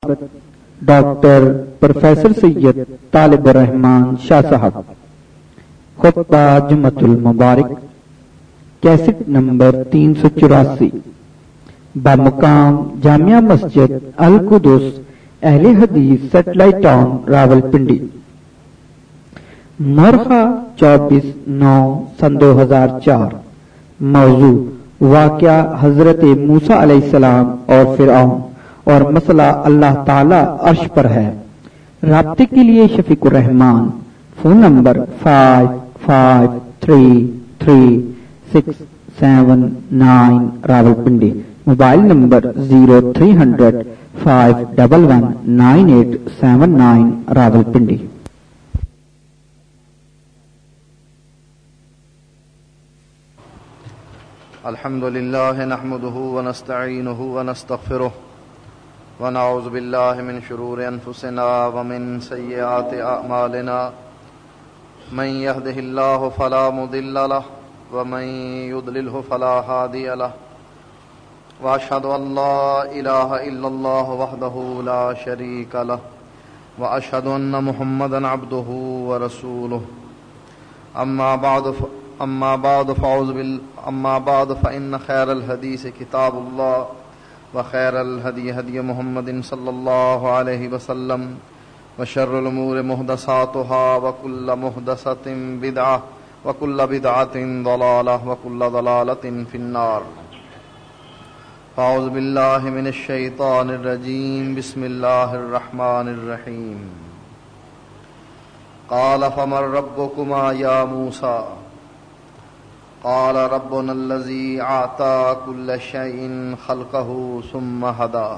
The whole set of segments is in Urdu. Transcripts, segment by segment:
ڈاکٹر پروفیسر سید طالب الرحمان شاہ صاحب، خطبہ جمعۃ المبارک، کیسٹ نمبر 384، بمقام جامعہ مسجد القدس اہل حدیث سیٹلائٹ ٹاؤن راولپنڈی، مورخہ 24/9/2004۔ موضوع واقعہ حضرت موسیٰ علیہ السلام اور فرعون، اور مسئلہ اللہ تعالی عرش پر ہے۔ رابطے کے لیے Shafiq ur-Rahman, phone number 55333679 Rawalpindi, mobile number 030051197879 Rawalpindi. الحمد لله نحمده ونستعينه ونستغفره ونعوذ بالله من شرور أنفسنا ومن سيئات أعمالنا، من يهده الله فلا مضل له ومن يضلله فلا هادي له، وأشهد أن لا إله إلا الله وحده لا شريك له، وأشهد أن محمدا عبده ورسوله۔ أما بعد فإن خير الحديث كتاب الله، وخير الهدي هدي محمد صلى الله عليه وسلم، وشر الأمور محدثاتها، وكل محدثة بدعة، وكل بدعة ضلالة، وكل ضلالة في النار۔ أعوذ بالله من الشيطان الرجيم، بسم الله الرحمن الرحيم۔ قال فمن ربكما يا موسى؟ قال ربنا الذي أعطى كل شيء خلقه ثم هدى۔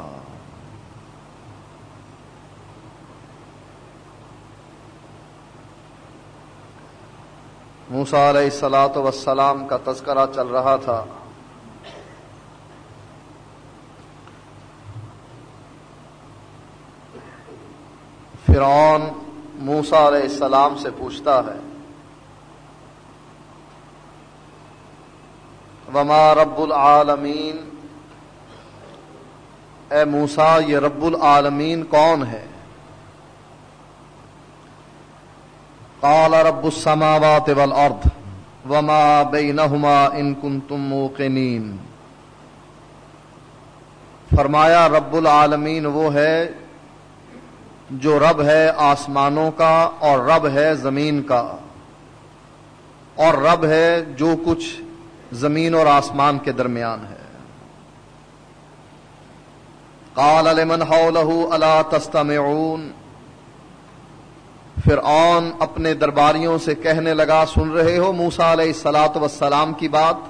موسیٰ علیہ السلام کا تذکرہ چل رہا تھا۔ فرعون موسیٰ علیہ السلام سے پوچھتا ہے، وما رب العالمین، اے موسیٰ یہ رب العالمین کون ہے؟ قال رب السماوات والارض وما بینہما ان کنتم موقنین۔ فرمایا رب العالمین وہ ہے جو رب ہے آسمانوں کا، اور رب ہے زمین کا، اور رب ہے جو کچھ زمین اور آسمان کے درمیان ہے۔ قال لمن حولہ الا تستمعون۔ فرعون اپنے درباریوں سے کہنے لگا، سن رہے ہو موسیٰ علیہ السلام کی بات؟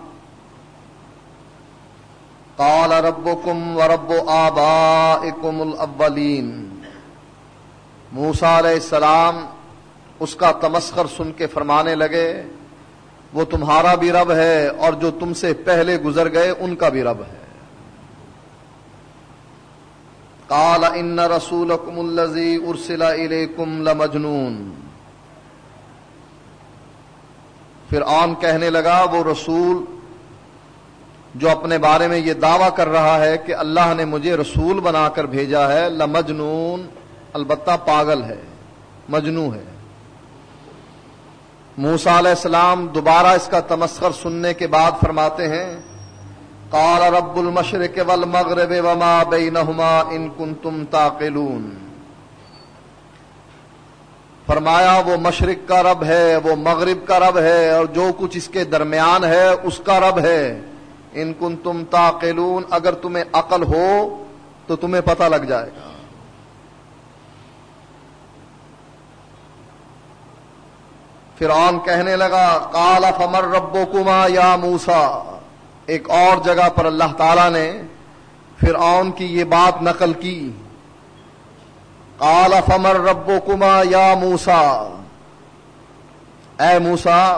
قال ربکم ورب آبائکم الاولین۔ موسیٰ علیہ السلام اس کا تمسخر سن کے فرمانے لگے، وہ تمہارا بھی رب ہے اور جو تم سے پہلے گزر گئے ان کا بھی رب ہے۔ قال ان رسولکم الذی ارسل الیکم لمجنون۔ فرعون کہنے لگا وہ رسول جو اپنے بارے میں یہ دعویٰ کر رہا ہے کہ اللہ نے مجھے رسول بنا کر بھیجا ہے، لمجنون، البتہ پاگل ہے، مجنون ہے۔ موسیٰ علیہ السلام دوبارہ اس کا تمسخر سننے کے بعد فرماتے ہیں، قال رب المشرق والمغرب وما بینہما ان کنتم تعقلون۔ فرمایا وہ مشرق کا رب ہے، وہ مغرب کا رب ہے، اور جو کچھ اس کے درمیان ہے اس کا رب ہے۔ ان کنتم تعقلون، اگر تمہیں عقل ہو تو تمہیں پتہ لگ جائے گا۔ فرعون کہنے لگا، قال فمن ربکما یا موسیٰ۔ ایک اور جگہ پر اللہ تعالیٰ نے فرعون کی یہ بات نقل کی، قال فمن ربکما یا موسیٰ، اے موسیٰ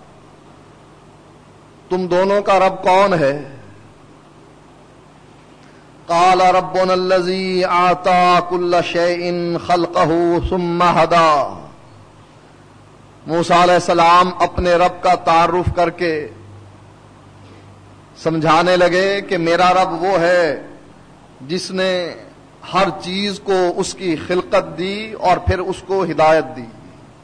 تم دونوں کا رب کون ہے؟ قال ربنا الذی اعطى كل شيء خلقه ثم هدى۔ موسیٰ علیہ السلام اپنے رب کا تعارف کر کے سمجھانے لگے کہ میرا رب وہ ہے جس نے ہر چیز کو اس کی خلقت دی اور پھر اس کو ہدایت دی.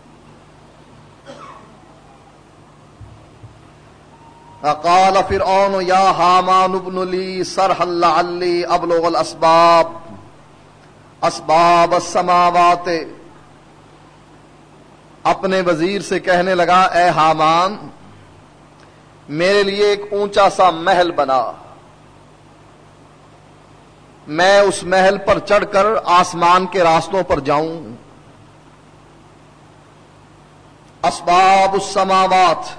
قال فرعون یا حامان ابن لی صرحا لعلی ابلغ الاسباب اسباب السماوات. اپنے وزیر سے کہنے لگا اے حامان میرے لیے ایک اونچا سا محل بنا، میں اس محل پر چڑھ کر آسمان کے راستوں پر جاؤں. اسباب السماوات،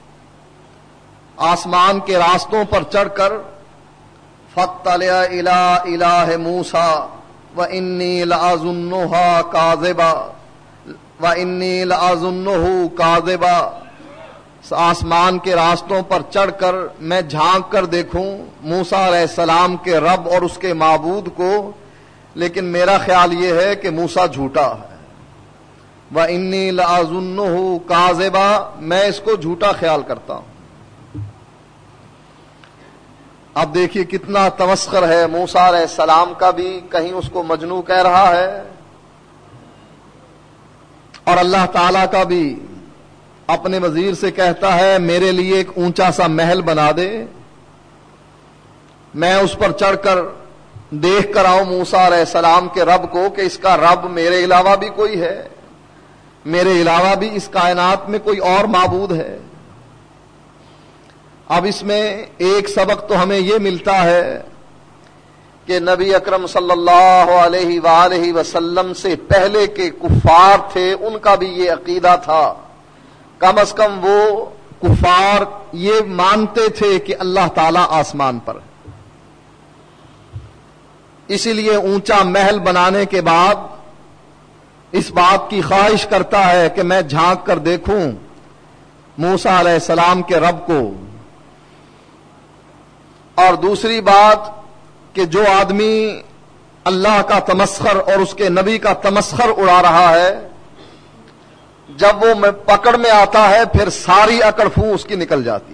آسمان کے راستوں پر چڑھ کر فاطلع الی الہ موسیٰ وانی لأظنها کاذبا وانی لأظنہ کاذبا. آسمان کے راستوں پر چڑھ کر میں جھانک کر دیکھوں موسیٰ علیہ السلام کے رب اور اس کے معبود کو، لیکن میرا خیال یہ ہے کہ موسیٰ جھوٹا ہے. وانی لأظنہ کاذبا، میں اس کو جھوٹا خیال کرتا ہوں. اب دیکھیے کتنا تمسخر ہے موسیٰ علیہ السلام کا بھی، کہیں اس کو مجنون کہہ رہا ہے اور اللہ تعالی کا بھی اپنے وزیر سے کہتا ہے میرے لیے ایک اونچا سا محل بنا دے، میں اس پر چڑھ کر دیکھ کر آؤں موسیٰ علیہ السلام کے رب کو کہ اس کا رب میرے علاوہ بھی کوئی ہے، میرے علاوہ بھی اس کائنات میں کوئی اور معبود ہے. اب اس میں ایک سبق تو ہمیں یہ ملتا ہے کہ نبی اکرم صلی اللہ علیہ وآلہ وسلم سے پہلے کے کفار تھے، ان کا بھی یہ عقیدہ تھا. کم از کم وہ کفار یہ مانتے تھے کہ اللہ تعالیٰ آسمان پر ہے. اسی لیے اونچا محل بنانے کے بعد اس بات کی خواہش کرتا ہے کہ میں جھانک کر دیکھوں موسیٰ علیہ السلام کے رب کو. اور دوسری بات کہ جو آدمی اللہ کا تمسخر اور اس کے نبی کا تمسخر اڑا رہا ہے، جب وہ پکڑ میں آتا ہے پھر ساری اکڑ فو اس کی نکل جاتی ہے.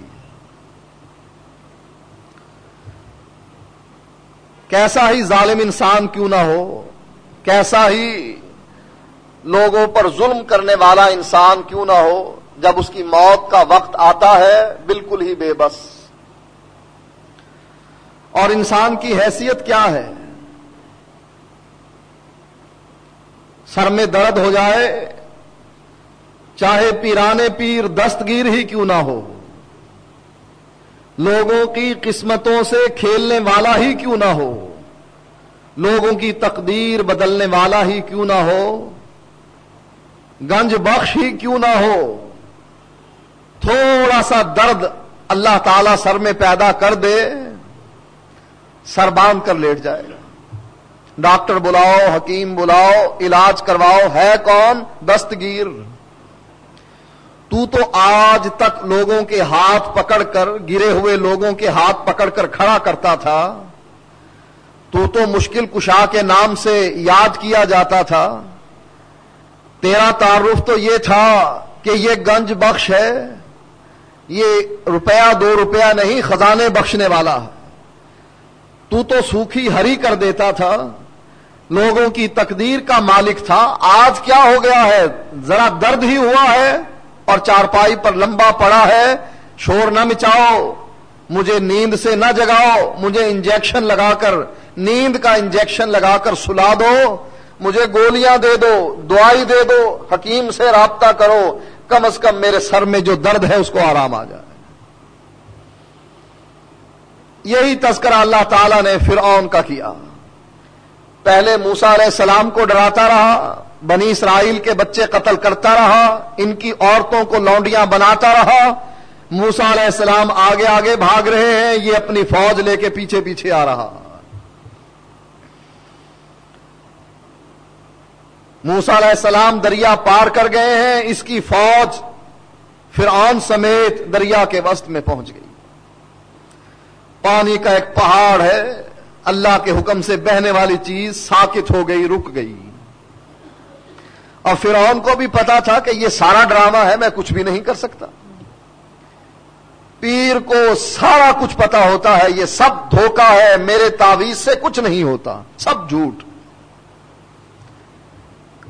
کیسا ہی ظالم انسان کیوں نہ ہو، کیسا ہی لوگوں پر ظلم کرنے والا انسان کیوں نہ ہو، جب اس کی موت کا وقت آتا ہے بالکل ہی بے بس. اور انسان کی حیثیت کیا ہے؟ سر میں درد ہو جائے چاہے پیرانے پیر دستگیر ہی کیوں نہ ہو، لوگوں کی قسمتوں سے کھیلنے والا ہی کیوں نہ ہو، لوگوں کی تقدیر بدلنے والا ہی کیوں نہ ہو، گنج بخش ہی کیوں نہ ہو، تھوڑا سا درد اللہ تعالی سر میں پیدا کر دے، سر باندھ کر لیٹ جائے گا. ڈاکٹر بلاؤ، حکیم بلاؤ، علاج کرواؤ، ہے کون؟ دستگیر. تو آج تک لوگوں کے ہاتھ پکڑ کر، گرے ہوئے لوگوں کے ہاتھ پکڑ کر کھڑا کرتا تھا، تو مشکل کشا کے نام سے یاد کیا جاتا تھا. تیرا تعارف تو یہ تھا کہ یہ گنج بخش ہے، یہ روپیہ 2 روپیہ نہیں، خزانے بخشنے والا ہے. تو سوکھی ہری کر دیتا تھا، لوگوں کی تقدیر کا مالک تھا. آج کیا ہو گیا ہے؟ ذرا درد ہی ہوا ہے اور چارپائی پر لمبا پڑا ہے. شور نہ مچاؤ، مجھے نیند سے نہ جگاؤ، مجھے انجیکشن لگا کر، نیند کا انجیکشن لگا کر سلا دو، مجھے گولیاں دے دو، دوائی دے دو، حکیم سے رابطہ کرو، کم از کم میرے سر میں جو درد ہے اس کو آرام آ جائے. یہی تذکرہ اللہ تعالیٰ نے فرعون کا کیا. پہلے موسیٰ علیہ السلام کو ڈراتا رہا، بنی اسرائیل کے بچے قتل کرتا رہا، ان کی عورتوں کو لونڈیاں بناتا رہا. موسیٰ علیہ السلام آگے آگے بھاگ رہے ہیں، یہ اپنی فوج لے کے پیچھے پیچھے آ رہا. موسیٰ علیہ السلام دریا پار کر گئے ہیں، اس کی فوج فرعون سمیت دریا کے وسط میں پہنچ گئی. پانی کا ایک پہاڑ ہے، اللہ کے حکم سے بہنے والی چیز ساکت ہو گئی، رک گئی. اور فرعون کو بھی پتا تھا کہ یہ سارا ڈرامہ ہے، میں کچھ بھی نہیں کر سکتا. پیر کو سارا کچھ پتا ہوتا ہے، یہ سب دھوکہ ہے، میرے تعویذ سے کچھ نہیں ہوتا، سب جھوٹ.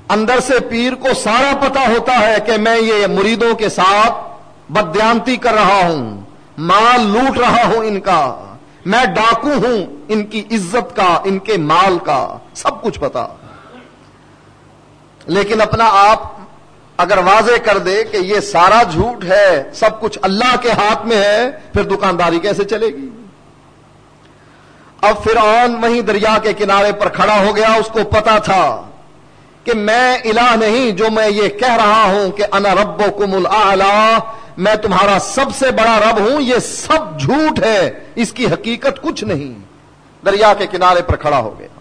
اندر سے پیر کو سارا پتا ہوتا ہے کہ میں یہ مریدوں کے ساتھ بددیانتی کر رہا ہوں، مال لوٹ رہا ہوں ان کا، میں ڈاکو ہوں ان کی عزت کا، ان کے مال کا، سب کچھ پتا، لیکن اپنا آپ اگر واضح کر دے کہ یہ سارا جھوٹ ہے، سب کچھ اللہ کے ہاتھ میں ہے، پھر دکانداری کیسے چلے گی؟ اب فرعون وہیں دریا کے کنارے پر کھڑا ہو گیا، اس کو پتا تھا کہ میں الہ نہیں، جو میں یہ کہہ رہا ہوں کہ انا ربکم الاعلی، میں تمہارا سب سے بڑا رب ہوں، یہ سب جھوٹ ہے، اس کی حقیقت کچھ نہیں۔ دریا کے کنارے پر کھڑا ہو گیا۔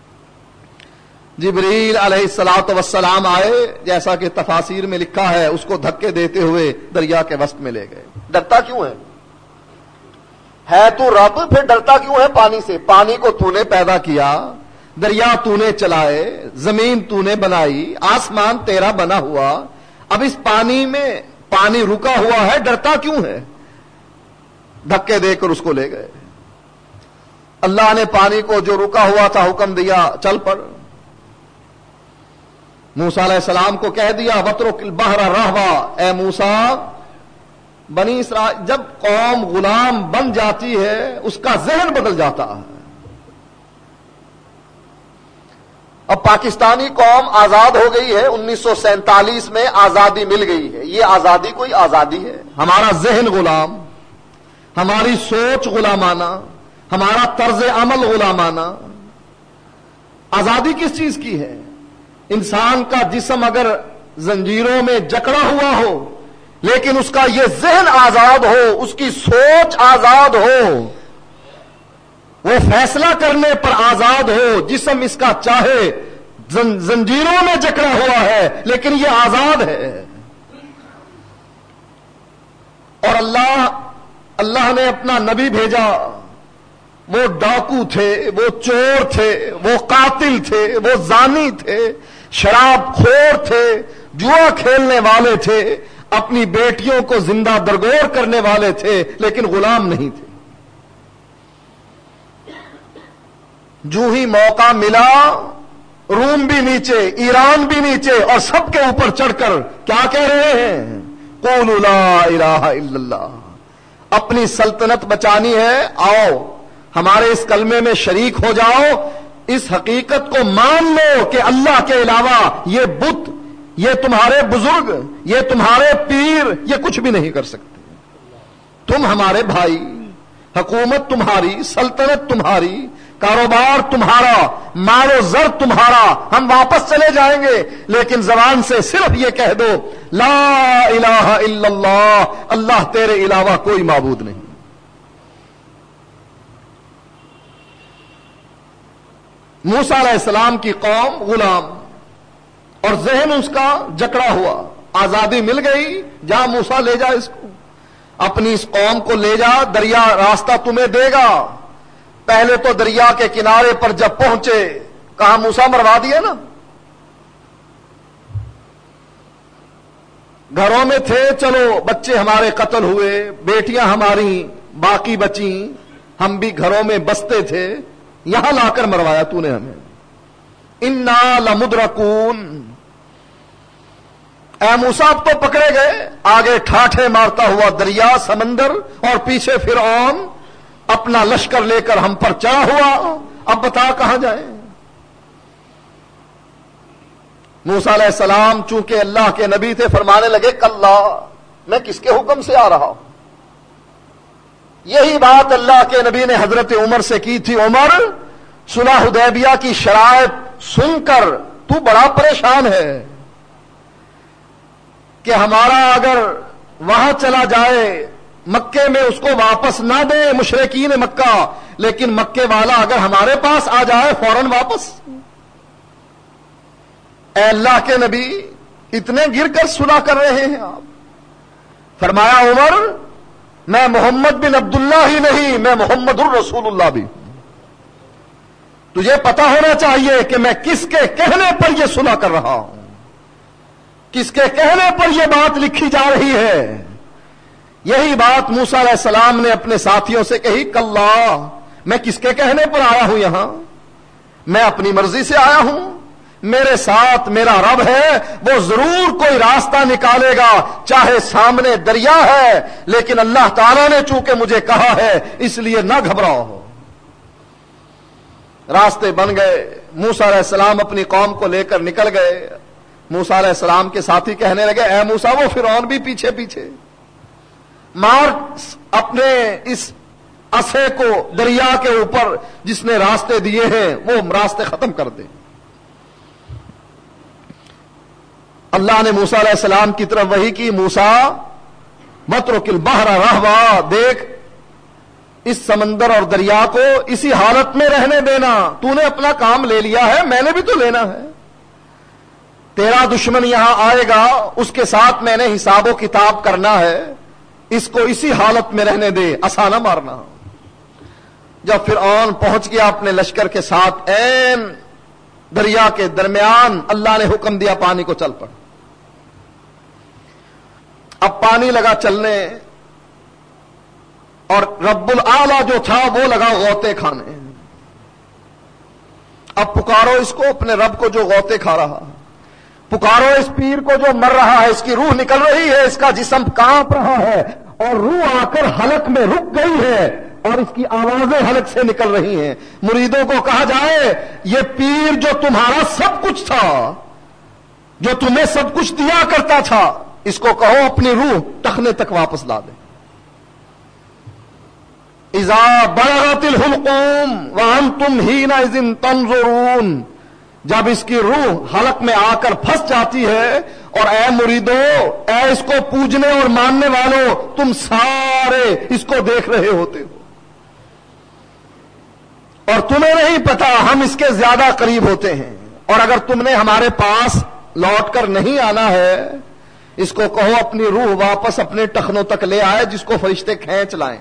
جبریل علیہ الصلوۃ والسلام آئے، جیسا کہ تفاسیر میں لکھا ہے، اس کو دھکے دیتے ہوئے دریا کے وسط میں لے گئے۔ ڈرتا کیوں ہے تو رب، پھر ڈرتا کیوں ہے پانی سے؟ پانی کو تو نے پیدا کیا، دریا تو نے چلائے، زمین تو نے بنائی، آسمان تیرا بنا ہوا، اب اس پانی میں پانی رکا ہوا ہے، ڈرتا کیوں ہے؟ دھکے دے کر اس کو لے گئے۔ اللہ نے پانی کو جو رکا ہوا تھا حکم دیا، چل پڑ۔ موسیٰ علیہ السلام کو کہہ دیا وَاتْرُكِ الْبَحْرَ رَهْوًا، اے موسیٰ، بنی اسرائیل جب قوم غلام بن جاتی ہے اس کا ذہن بدل جاتا ہے۔ اب پاکستانی قوم آزاد ہو گئی ہے، 1947 میں آزادی مل گئی ہے، یہ آزادی کوئی آزادی ہے؟ ہمارا ذہن غلام، ہماری سوچ غلامانہ، ہمارا طرز عمل غلامانہ۔ آزادی کس چیز کی ہے؟ انسان کا جسم اگر زنجیروں میں جکڑا ہوا ہو لیکن اس کا یہ ذہن آزاد ہو، اس کی سوچ آزاد ہو، وہ فیصلہ کرنے پر آزاد ہو، جسم اس کا چاہے زنجیروں میں جکڑا ہوا ہے لیکن یہ آزاد ہے۔ اور اللہ نے اپنا نبی بھیجا، وہ ڈاکو تھے، وہ چور تھے، وہ قاتل تھے، وہ زانی تھے، شراب خور تھے، جوا کھیلنے والے تھے، اپنی بیٹیوں کو زندہ درگور کرنے والے تھے، لیکن غلام نہیں تھے۔ جو ہی موقع ملا، روم بھی نیچے، ایران بھی نیچے، اور سب کے اوپر چڑھ کر کیا کہہ رہے ہیں؟ قولوا لا الہ الا اللہ۔ اپنی سلطنت بچانی ہے، آؤ ہمارے اس کلمے میں شریک ہو جاؤ، اس حقیقت کو مان لو کہ اللہ کے علاوہ یہ بت، یہ تمہارے بزرگ، یہ تمہارے پیر، یہ کچھ بھی نہیں کر سکتے۔ تم ہمارے بھائی، حکومت تمہاری، سلطنت تمہاری، کاروبار تمہارا، مال و زر تمہارا، ہم واپس چلے جائیں گے، لیکن زبان سے صرف یہ کہہ دو لا الہ الا اللہ، اللہ تیرے علاوہ کوئی معبود نہیں۔ موسیٰ علیہ السلام کی قوم غلام اور ذہن اس کا جکڑا ہوا، آزادی مل گئی، جا موسیٰ لے جا اس کو، اپنی اس قوم کو لے جا، دریا راستہ تمہیں دے گا۔ پہلے تو دریا کے کنارے پر جب پہنچے، کہا موسیٰ مروا دیا نا، گھروں میں تھے، چلو بچے ہمارے قتل ہوئے، بیٹیاں ہماری باقی بچیں، ہم بھی گھروں میں بستے تھے، یہاں لا کر مروایا تو نے ہمیں۔ انا لمدرکون، اے موسیٰ اب تو پکڑے گئے۔ آگے ٹھاٹھے مارتا ہوا دریا، سمندر، اور پیچھے فرعون اپنا لشکر لے کر ہم پر چڑھا ہوا، اب بتا کہاں جائیں؟ موسیٰ علیہ السلام چونکہ اللہ کے نبی تھے، فرمانے لگے کلا، میں کس کے حکم سے آ رہا ہوں؟ یہی بات اللہ کے نبی نے حضرت عمر سے کی تھی۔ عمر، صلح حدیبیہ کی شرائط سن کر تو بڑا پریشان ہے کہ ہمارا اگر وہاں چلا جائے مکے میں اس کو واپس نہ دے مشرکین مکہ، لیکن مکے والا اگر ہمارے پاس آ جائے فوراً واپس۔ اے اللہ کے نبی، اتنے گر کر صلح کر رہے ہیں آپ؟ فرمایا عمر، میں محمد بن عبداللہ ہی نہیں، میں محمد الرسول اللہ بھی۔ تجھے پتا ہونا چاہیے کہ میں کس کے کہنے پر یہ صلح کر رہا ہوں، کس کے کہنے پر یہ بات لکھی جا رہی ہے۔ یہی بات موسیٰ علیہ السلام نے اپنے ساتھیوں سے کہی، کلا، میں کس کے کہنے پر آیا ہوں یہاں؟ میں اپنی مرضی سے آیا ہوں؟ میرے ساتھ میرا رب ہے، وہ ضرور کوئی راستہ نکالے گا، چاہے سامنے دریا ہے، لیکن اللہ تعالیٰ نے چونکہ مجھے کہا ہے اس لیے نہ گھبراؤ۔ راستے بن گئے، موسیٰ علیہ السلام اپنی قوم کو لے کر نکل گئے۔ موسیٰ علیہ السلام کے ساتھی کہنے لگے اے موسیٰ وہ فرعون بھی پیچھے پیچھے، مار اپنے اس عصے کو دریا کے اوپر جس نے راستے دیے ہیں وہ راستے ختم کر دے۔ اللہ نے موسیٰ علیہ السلام کی طرف وحی کی، موسیٰ مترک البحر رہوا، دیکھ اس سمندر اور دریا کو اسی حالت میں رہنے دینا، تو نے اپنا کام لے لیا ہے، میں نے بھی تو لینا ہے۔ تیرا دشمن یہاں آئے گا، اس کے ساتھ میں نے حساب و کتاب کرنا ہے، اس کو اسی حالت میں رہنے دے، عصا نہ مارنا۔ جب فرعون پہنچ گیا اپنے لشکر کے ساتھ عین دریا کے درمیان، اللہ نے حکم دیا پانی کو چل پڑ۔ اب پانی لگا چلنے، اور رب العالی جو تھا وہ لگا غوطے کھانے۔ اب پکارو اس کو، اپنے رب کو جو غوطے کھا رہا، پکارو اس پیر کو جو مر رہا ہے، اس کی روح نکل رہی ہے، اس کا جسم کانپ رہا ہے اور روح آ کر حلق میں رک گئی ہے اور اس کی آوازیں حلق سے نکل رہی ہیں۔ مریدوں کو کہا جائے یہ پیر جو تمہارا سب کچھ تھا، جو تمہیں سب کچھ دیا کرتا تھا، اس کو کہو اپنی روح ٹخنے تک واپس لا دے۔ اذا بلغت الحلقوم وانتم حینئذ تنظرون، جب اس کی روح حلق میں آ کر پھنس جاتی ہے، اور اے مریدو، اے اس کو پوجنے اور ماننے والوں، تم سارے اس کو دیکھ رہے ہوتے ہو اور تمہیں نہیں پتا ہم اس کے زیادہ قریب ہوتے ہیں، اور اگر تم نے ہمارے پاس لوٹ کر نہیں آنا ہے، اس کو کہو اپنی روح واپس اپنے ٹخنوں تک لے آئے جس کو فرشتے کھینچ لائیں۔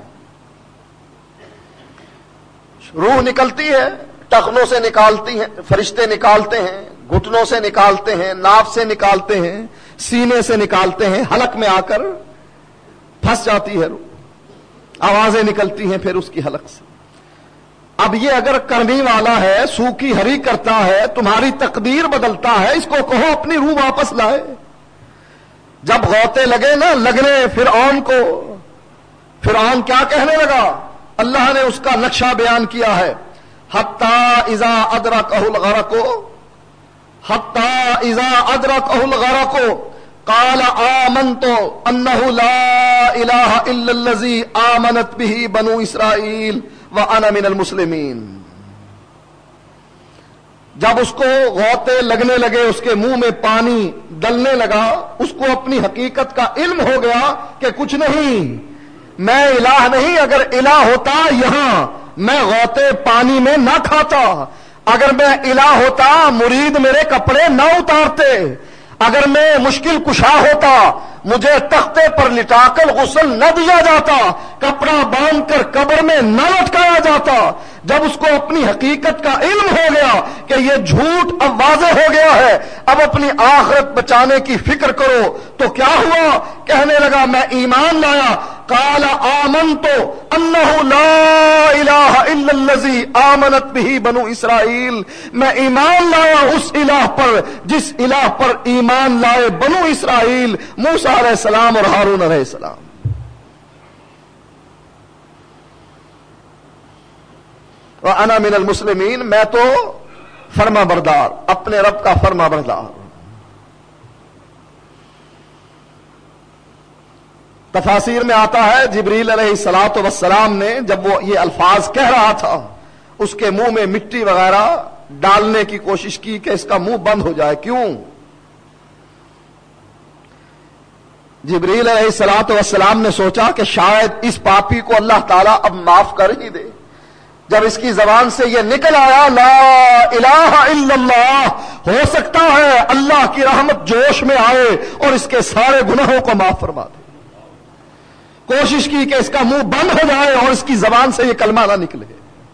روح نکلتی ہے، ٹخنوں سے نکالتی ہیں، فرشتے نکالتے ہیں، گھٹنوں سے نکالتے ہیں، ناف سے نکالتے ہیں، سینے سے نکالتے ہیں، حلق میں آ کر پھنس جاتی ہے روح، آوازیں نکلتی ہیں پھر اس کی حلق سے۔ اب یہ اگر کرنی والا ہے، سوکھی ہری کرتا ہے، تمہاری تقدیر بدلتا ہے، اس کو کہو اپنی روح واپس لائے۔ جب غوطے لگے نا لگنے فرعون کو، فرعون کیا کہنے لگا؟ اللہ نے اس کا نقشہ بیان کیا ہے، حتی اذا ادرکہ الغرق، حتی اذا ادرکہ الغرق قال آمنت انہ لا الہ الا الذی آمنت بہ بنو اسرائیل وانا من المسلمین۔ جب اس کو غوطے لگنے لگے، اس کے منہ میں پانی ڈلنے لگا، اس کو اپنی حقیقت کا علم ہو گیا کہ کچھ نہیں، میں الہ نہیں، اگر الہ ہوتا یہاں میں غوطے پانی میں نہ کھاتا، اگر میں الہ ہوتا مرید میرے کپڑے نہ اتارتے، اگر میں مشکل کشا ہوتا مجھے تختے پر لٹا کر غسل نہ دیا جاتا، کپڑا باندھ کر قبر میں نہ لٹکایا جاتا۔ جب اس کو اپنی حقیقت کا علم ہو گیا کہ یہ جھوٹ اب واضح ہو گیا ہے، اب اپنی آخرت بچانے کی فکر کرو، تو کیا ہوا؟ کہنے لگا میں ایمان لایا۔ قال آمنت انہ لا الہ الا الذی آمنت بہ بنو اسرائیل، میں ایمان لایا اس الہ پر جس الہ پر ایمان لائے بنو اسرائیل، موسیٰ علیہ السلام اور ہارون علیہ السلام۔ وَأَنَا مِنَ الْمُسْلِمِينَ، میں تو فرما بردار، اپنے رب کا فرما بردار۔ تفاسیر میں آتا ہے جبریل علیہ الصلوۃ والسلام نے جب وہ یہ الفاظ کہہ رہا تھا، اس کے منہ میں مٹی وغیرہ ڈالنے کی کوشش کی کہ اس کا منہ بند ہو جائے۔ کیوں؟ جبریل علیہ الصلوۃ والسلام نے سوچا کہ شاید اس پاپی کو اللہ تعالیٰ اب معاف کر ہی دے۔ جب اس کی زبان سے یہ نکل آیا لا الہ الا اللہ، ہو سکتا ہے اللہ کی رحمت جوش میں آئے اور اس کے سارے گناہوں کو معاف فرما دے۔ کوشش کی کہ اس کا منہ بند ہو جائے اور اس کی زبان سے یہ کلمہ نہ نکلے۔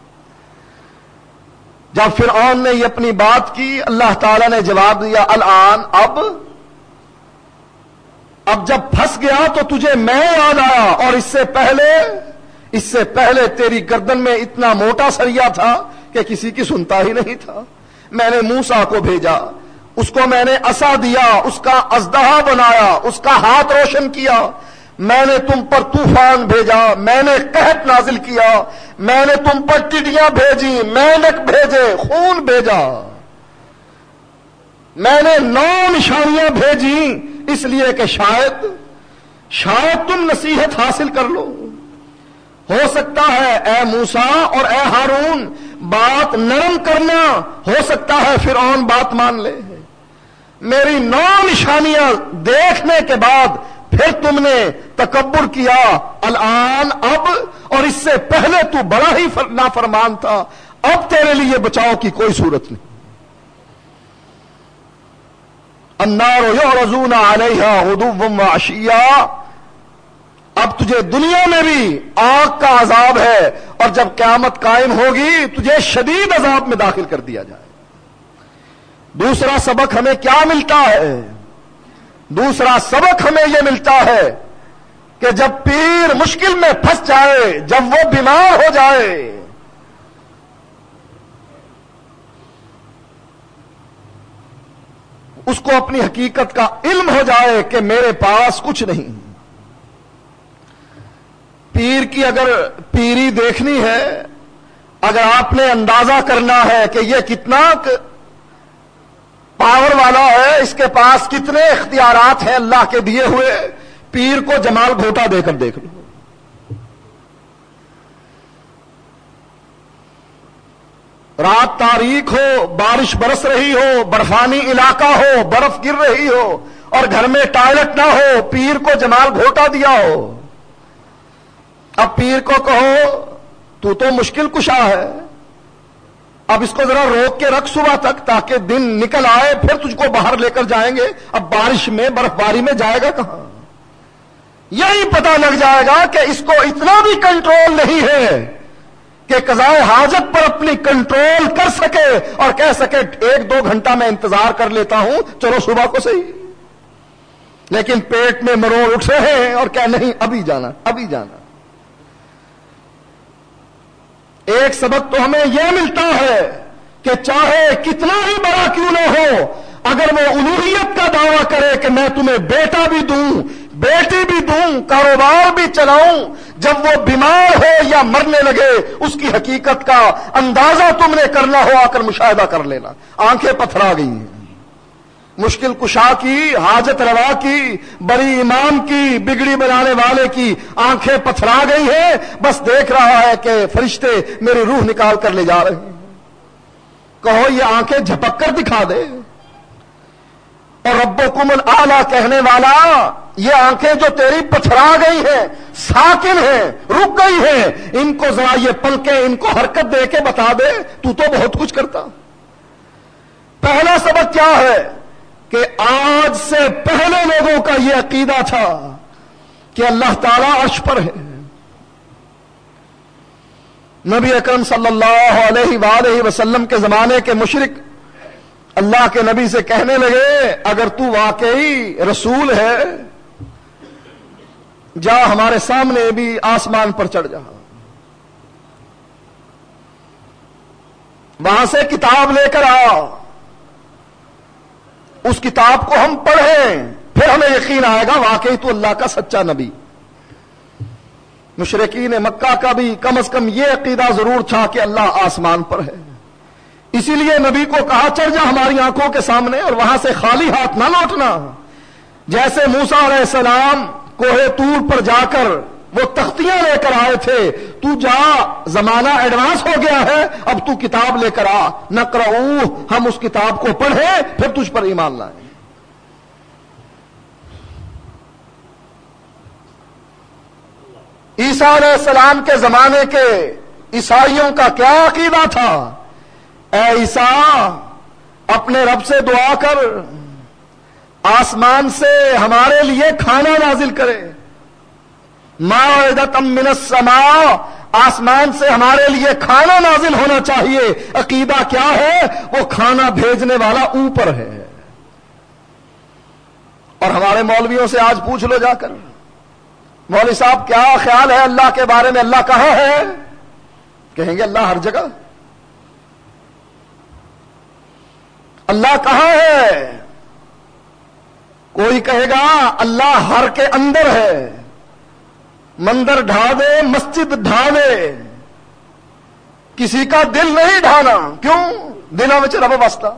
جب فرعون نے یہ اپنی بات کی، اللہ تعالیٰ نے جواب دیا الآن، اب جب پھنس گیا تو تجھے میں یاد آیا، اور اس سے پہلے تیری گردن میں اتنا موٹا سریا تھا کہ کسی کی سنتا ہی نہیں تھا۔ میں نے موسیٰ کو بھیجا، اس کو میں نے عصا دیا، اس کا اژدہا بنایا، اس کا ہاتھ روشن کیا، میں نے تم پر طوفان بھیجا، میں نے قحط نازل کیا، میں نے تم پر ٹڈیاں بھیجی، مینک بھیجے، خون بھیجا، میں نے 9 نشانیاں بھیجی، اس لیے کہ شاید تم نصیحت حاصل کر لو۔ ہو سکتا ہے اے موسیٰ اور اے ہارون بات نرم کرنا، ہو سکتا ہے فرعون بات مان لے۔ میری 9 نشانیاں دیکھنے کے بعد پھر تم نے تکبر کیا، الآن اب، اور اس سے پہلے تو بڑا ہی نافرمان تھا، اب تیرے لیے بچاؤ کی کوئی صورت نہیں۔ النار یعرضون علیہا غدوا وعشیا، اب تجھے دنیا میں بھی آگ کا عذاب ہے، اور جب قیامت قائم ہوگی تجھے شدید عذاب میں داخل کر دیا جائے۔ دوسرا سبق ہمیں کیا ملتا ہے؟ دوسرا سبق ہمیں یہ ملتا ہے کہ جب پیر مشکل میں پھنس جائے، جب وہ بیمار ہو جائے، اس کو اپنی حقیقت کا علم ہو جائے کہ میرے پاس کچھ نہیں۔ پیر کی اگر پیری دیکھنی ہے، اگر آپ نے اندازہ کرنا ہے کہ یہ کتنا پاور والا ہے، اس کے پاس کتنے اختیارات ہیں اللہ کے دیے ہوئے، پیر کو جمال گھوٹا دے کر دیکھ لو۔ رات تاریک ہو، بارش برس رہی ہو، برفانی علاقہ ہو، برف گر رہی ہو، اور گھر میں ٹوائلٹ نہ ہو، پیر کو جمال گھوٹا دیا ہو، اب پیر کو کہو تو مشکل کشا ہے، اب اس کو ذرا روک کے رکھ صبح تک تاکہ دن نکل آئے، پھر تجھ کو باہر لے کر جائیں گے۔ اب بارش میں برف باری میں جائے گا کہاں؟ یہی پتہ لگ جائے گا کہ اس کو اتنا بھی کنٹرول نہیں ہے کہ قضائے حاجت پر اپنی کنٹرول کر سکے اور کہہ سکے 1-2 گھنٹہ میں انتظار کر لیتا ہوں، چلو صبح کو صحیح، لیکن پیٹ میں مروڑ اٹھ رہے ہیں اور کیا نہیں ابھی جانا ابھی جانا۔ ایک سبق تو ہمیں یہ ملتا ہے کہ چاہے کتنا ہی بڑا کیوں نہ ہو، اگر وہ الوہیت کا دعویٰ کرے کہ میں تمہیں بیٹا بھی دوں، بیٹی بھی دوں، کاروبار بھی چلاؤں، جب وہ بیمار ہو یا مرنے لگے اس کی حقیقت کا اندازہ تم نے کرنا ہو، آ کر مشاہدہ کر لینا۔ آنکھیں پتھرا گئی ہیں، مشکل کشا کی، حاجت روا کی، بڑی امام کی، بگڑی بنانے والے کی آنکھیں پتھرا گئی ہیں، بس دیکھ رہا ہے کہ فرشتے میری روح نکال کر لے جا رہے ہیں۔ کہو یہ آنکھیں جھپک کر دکھا دے، اور ربکم الاعلی کہنے والا یہ آنکھیں جو تیری پتھرا گئی ہیں، ساکن ہیں، رک گئی ہیں، ان کو ذرا یہ پلکیں ان کو حرکت دے کے بتا دے، تو بہت کچھ کرتا۔ پہلا سبق کیا ہے کہ آج سے پہلے لوگوں کا یہ عقیدہ تھا کہ اللہ تعالیٰ عرش پر ہے۔ نبی اکرم صلی اللہ علیہ وآلہ وسلم کے زمانے کے مشرک اللہ کے نبی سے کہنے لگے اگر تو واقعی رسول ہے جا ہمارے سامنے بھی آسمان پر چڑھ جا، وہاں سے کتاب لے کر آ، اس کتاب کو ہم پڑھیں، پھر ہمیں یقین آئے گا واقعی تو اللہ کا سچا نبی۔ مشرکین مکہ کا بھی کم از کم یہ عقیدہ ضرور تھا کہ اللہ آسمان پر ہے، اسی لیے نبی کو کہا چڑھ جا ہماری آنکھوں کے سامنے، اور وہاں سے خالی ہاتھ نہ لوٹنا۔ جیسے موسیٰ علیہ السلام کوہ طور پر جا کر وہ تختیاں لے کر آئے تھے، تو جا زمانہ ایڈوانس ہو گیا ہے، اب تو کتاب لے کر آ، نقرؤہ، ہم اس کتاب کو پڑھیں پھر تجھ پر ایمان لائیں۔ عیسیٰ علیہ السلام کے زمانے کے عیسائیوں کا کیا عقیدہ تھا؟ اے عیسیٰ اپنے رب سے دعا کر آسمان سے ہمارے لیے کھانا نازل کرے، مائدۃ من السماء، آسمان سے ہمارے لیے کھانا نازل ہونا چاہیے۔ عقیدہ کیا ہے؟ وہ کھانا بھیجنے والا اوپر ہے۔ اور ہمارے مولویوں سے آج پوچھ لو جا کر، مولوی صاحب کیا خیال ہے اللہ کے بارے میں، اللہ کہاں ہے؟ کہیں گے اللہ ہر جگہ۔ اللہ کہاں ہے؟ کوئی کہے گا اللہ ہر کے اندر ہے، مندر ڈھا دے، مسجد ڈھا دے، کسی کا دل نہیں ڈھانا. کیوں؟ دلوں میں رب واسطہ.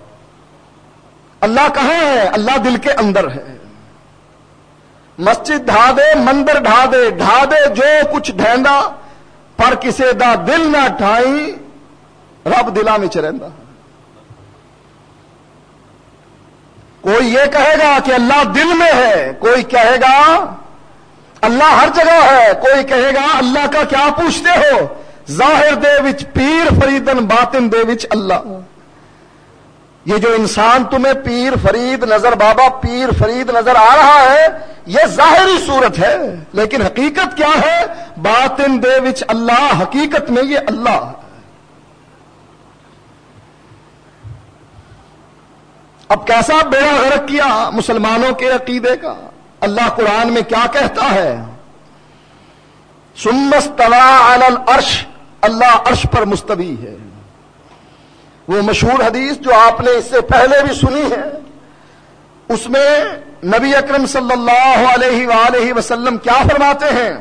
اللہ کہاں ہے؟ اللہ دل کے اندر ہے. مسجد ڈھا دے، مندر ڈھا دے، ڈھا دے جو کچھ ڈھیندا، پر کسے دا دل نہ ڈھائی، رب دلاں وچ رہندا. کوئی یہ کہے گا کہ اللہ دل میں ہے، کوئی کہے گا اللہ ہر جگہ ہے، کوئی کہے گا اللہ کا کیا پوچھتے ہو، ظاہر دے وچ پیر فریدن، باطن دے وچ اللہ. یہ جو انسان تمہیں پیر فرید نظر، بابا پیر فرید نظر آ رہا ہے، یہ ظاہری صورت ہے، لیکن حقیقت کیا ہے؟ باطن دے وچ اللہ، حقیقت میں یہ اللہ ہے. اب کیسا بیڑا غرق کیا مسلمانوں کے عقیدے کا. اللہ قرآن میں کیا کہتا ہے؟ ثم استوى علی العرش، اللہ عرش پر مستوی ہے. وہ مشہور حدیث جو آپ نے اس سے پہلے بھی سنی ہے، اس میں نبی اکرم صلی اللہ علیہ وآلہ وسلم کیا فرماتے ہیں؟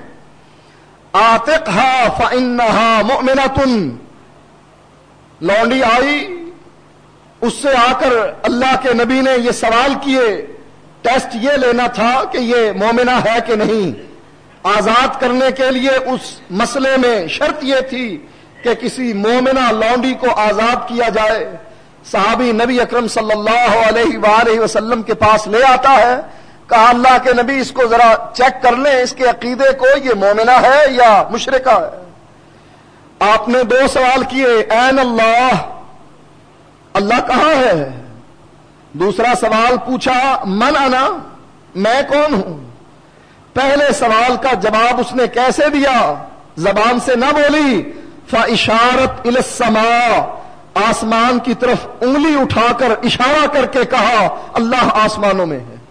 آتقها فإنها مؤمنة. لونڈی آئی، اس سے آ کر اللہ کے نبی نے یہ سوال کیے، ٹیسٹ یہ لینا تھا کہ یہ مومنہ ہے کہ نہیں. آزاد کرنے کے لیے اس مسئلے میں شرط یہ تھی کہ کسی مومنہ لونڈی کو آزاد کیا جائے. صحابی نبی اکرم صلی اللہ علیہ وآلہ وسلم کے پاس لے آتا ہے، کہا اللہ کے نبی اس کو ذرا چیک کر لیں، اس کے عقیدے کو، یہ مومنہ ہے یا مشرکہ ہے. آپ نے دو سوال کیے، این اللہ، اللہ کہاں ہے؟ دوسرا سوال پوچھا، من انا، میں کون ہوں؟ پہلے سوال کا جواب اس نے کیسے دیا؟ زبان سے نہ بولی، فاشارت الی السماء، آسمان کی طرف انگلی اٹھا کر اشارہ کر کے کہا اللہ آسمانوں میں ہے.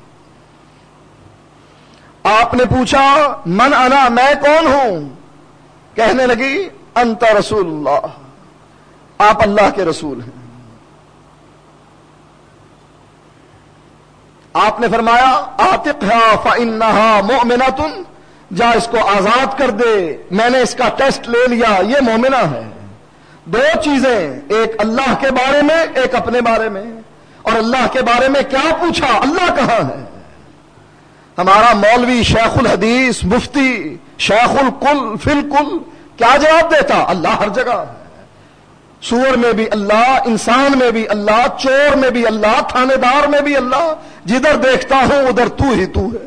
آپ نے پوچھا من انا، میں کون ہوں؟ کہنے لگی انت رسول اللہ، آپ اللہ کے رسول ہیں. آپ نے فرمایا آتقها فإنها مؤمنة، جا اس کو آزاد کر دے، میں نے اس کا ٹیسٹ لے لیا، یہ مومنہ ہے. دو چیزیں، ایک اللہ کے بارے میں، ایک اپنے بارے میں. اور اللہ کے بارے میں کیا پوچھا؟ اللہ کہاں ہے؟ ہمارا مولوی شیخ الحدیث مفتی شیخ الکل فی الکل کیا جواب دیتا؟ اللہ ہر جگہ ہے. سور میں بھی اللہ، انسان میں بھی اللہ، چور میں بھی اللہ، تھانے دار میں بھی اللہ، جدھر دیکھتا ہوں ادھر تو ہی تو ہے.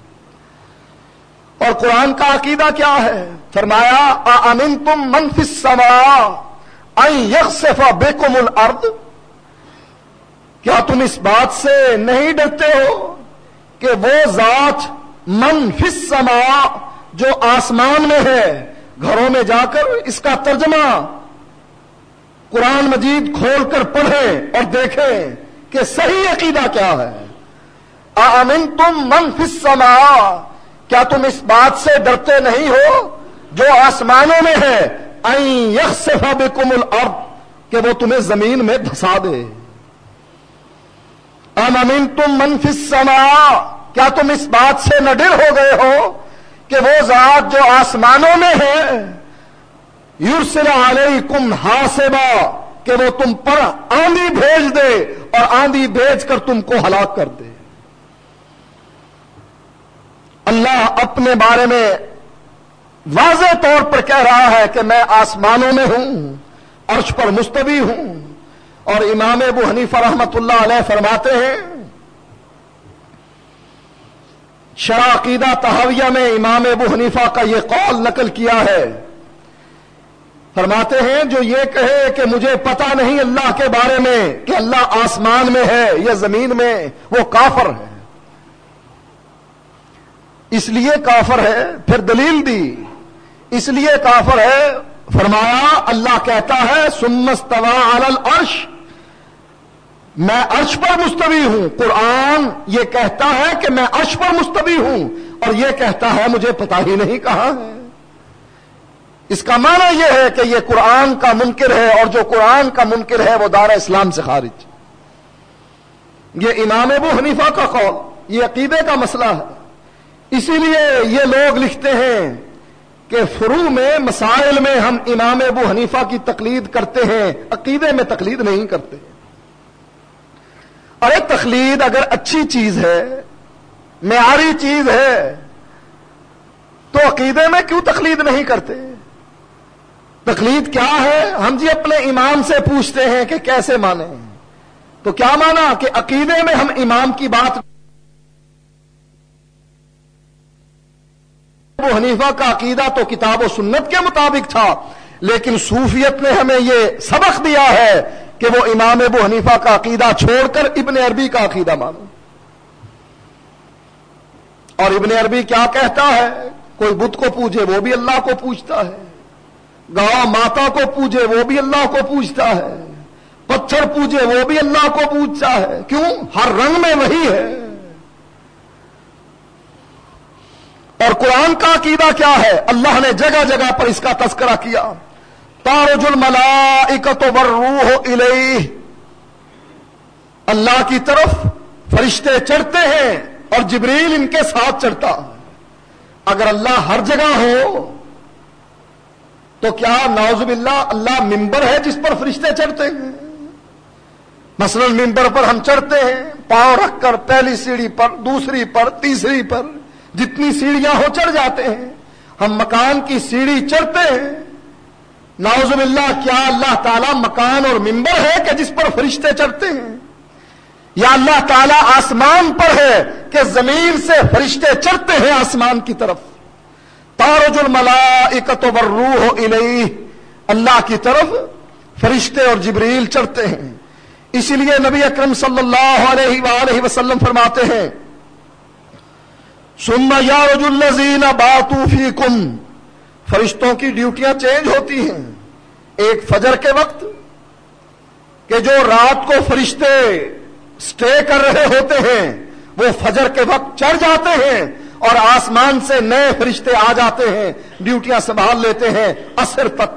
اور قرآن کا عقیدہ کیا ہے؟ فرمایا اَأَمِنْتُمْ مَنْ فِي السَّمَاءِ أَنْ يَخْسِفَ بِكُمُ الْأَرْضِ، کیا تم اس بات سے نہیں ڈرتے ہو کہ وہ ذات من فی السماء، جو آسمان میں ہے. گھروں میں جا کر اس کا ترجمہ قرآن مجید کھول کر پڑھیں اور دیکھیں کہ صحیح عقیدہ کیا ہے. اَأَمِنْتُمْ مَنْ فِي السَّمَاءِ، کیا تم اس بات سے ڈرتے نہیں ہو جو آسمانوں میں ہے، اَن يَخْسِفَ بِكُمُ الْأَرْضِ، کہ وہ تمہیں زمین میں دھسا دے. اَأَمِنْتُمْ مَنْ فِي السَّمَاءِ، کیا تم اس بات سے نہ ڈر ہو گئے ہو کہ وہ ذات جو آسمانوں میں ہے، یرسل علیکم حاصبا، کہ وہ تم پر آندھی بھیج دے اور آندھی بھیج کر تم کو ہلاک کر دے. اللہ اپنے بارے میں واضح طور پر کہہ رہا ہے کہ میں آسمانوں میں ہوں، عرش پر مستوی ہوں. اور امام ابو حنیفہ رحمۃ اللہ علیہ فرماتے ہیں، شرح عقیدہ طحاویہ میں امام ابو حنیفہ کا یہ قول نقل کیا ہے. فرماتے ہیں جو یہ کہے کہ مجھے پتہ نہیں اللہ کے بارے میں کہ اللہ آسمان میں ہے یا زمین میں، وہ کافر ہے. اس لیے کافر ہے، پھر دلیل دی، اس لیے کافر ہے. فرمایا اللہ کہتا ہے ثم استوى علی العرش، میں عرش پر مستوی ہوں. قرآن یہ کہتا ہے کہ میں عرش پر مستوی ہوں، اور یہ کہتا ہے مجھے پتہ ہی نہیں کہاں ہے. اس کا معنی یہ ہے کہ یہ قرآن کا منکر ہے، اور جو قرآن کا منکر ہے وہ دار اسلام سے خارج. یہ امام ابو حنیفہ کا قول، یہ عقیدے کا مسئلہ ہے۔ اسی لیے یہ لوگ لکھتے ہیں کہ فروع میں، مسائل میں ہم امام ابو حنیفہ کی تقلید کرتے ہیں، عقیدے میں تقلید نہیں کرتے۔ ارے تقلید اگر اچھی چیز ہے، معیاری چیز ہے، تو عقیدے میں کیوں تقلید نہیں کرتے؟ تقلید کیا ہے؟ ہم جی اپنے امام سے پوچھتے ہیں کہ کیسے مانیں، تو کیا مانا کہ عقیدے میں ہم امام کی بات، ابو حنیفہ کا عقیدہ تو کتاب و سنت کے مطابق تھا، لیکن صوفیت نے ہمیں یہ سبق دیا ہے کہ وہ امام ابو حنیفہ کا عقیدہ چھوڑ کر ابن عربی کا عقیدہ مانو۔ اور ابن عربی کیا کہتا ہے؟ کوئی بت کو پوجے وہ بھی اللہ کو پوجتا ہے، گاؤں ماتا کو پوجے وہ بھی اللہ کو پوجتا ہے، پتھر پوجے وہ بھی اللہ کو پوجتا ہے۔ کیوں؟ ہر رنگ میں وہی ہے۔ اور قرآن کا عقیدہ کیا ہے؟ اللہ نے جگہ جگہ پر اس کا تذکرہ کیا۔ تعرج الملائکۃ والروح الیہ، اللہ کی طرف فرشتے چڑھتے ہیں اور جبریل ان کے ساتھ چڑھتا ہے۔ اگر اللہ ہر جگہ ہو تو کیا نعوذ باللہ اللہ ممبر ہے جس پر فرشتے چڑھتے ہیں؟ مثلا ممبر پر ہم چڑھتے ہیں، پاؤں رکھ کر پہلی سیڑھی پر، دوسری پر، تیسری پر، جتنی سیڑھیاں ہو چڑھ جاتے ہیں۔ ہم مکان کی سیڑھی چڑھتے ہیں، نعوذ باللہ کیا اللہ تعالیٰ مکان اور ممبر ہے کہ جس پر فرشتے چڑھتے ہیں؟ یا اللہ تعالیٰ آسمان پر ہے کہ زمین سے فرشتے چڑھتے ہیں آسمان کی طرف؟ تعرج الملائکۃ والروح الیہ، اللہ کی طرف فرشتے اور جبریل چڑھتے ہیں۔ اسی لیے نبی اکرم صلی اللہ علیہ وآلہ وسلم فرماتے ہیں ثم یعرج الذین باتوا فیکم، فرشتوں کی ڈیوٹیاں چینج ہوتی ہیں۔ ایک فجر کے وقت کہ جو رات کو فرشتے سٹے کر رہے ہوتے ہیں وہ فجر کے وقت چڑھ جاتے ہیں اور آسمان سے نئے فرشتے آ جاتے ہیں، ڈیوٹیاں سنبھال لیتے ہیں عصر تک۔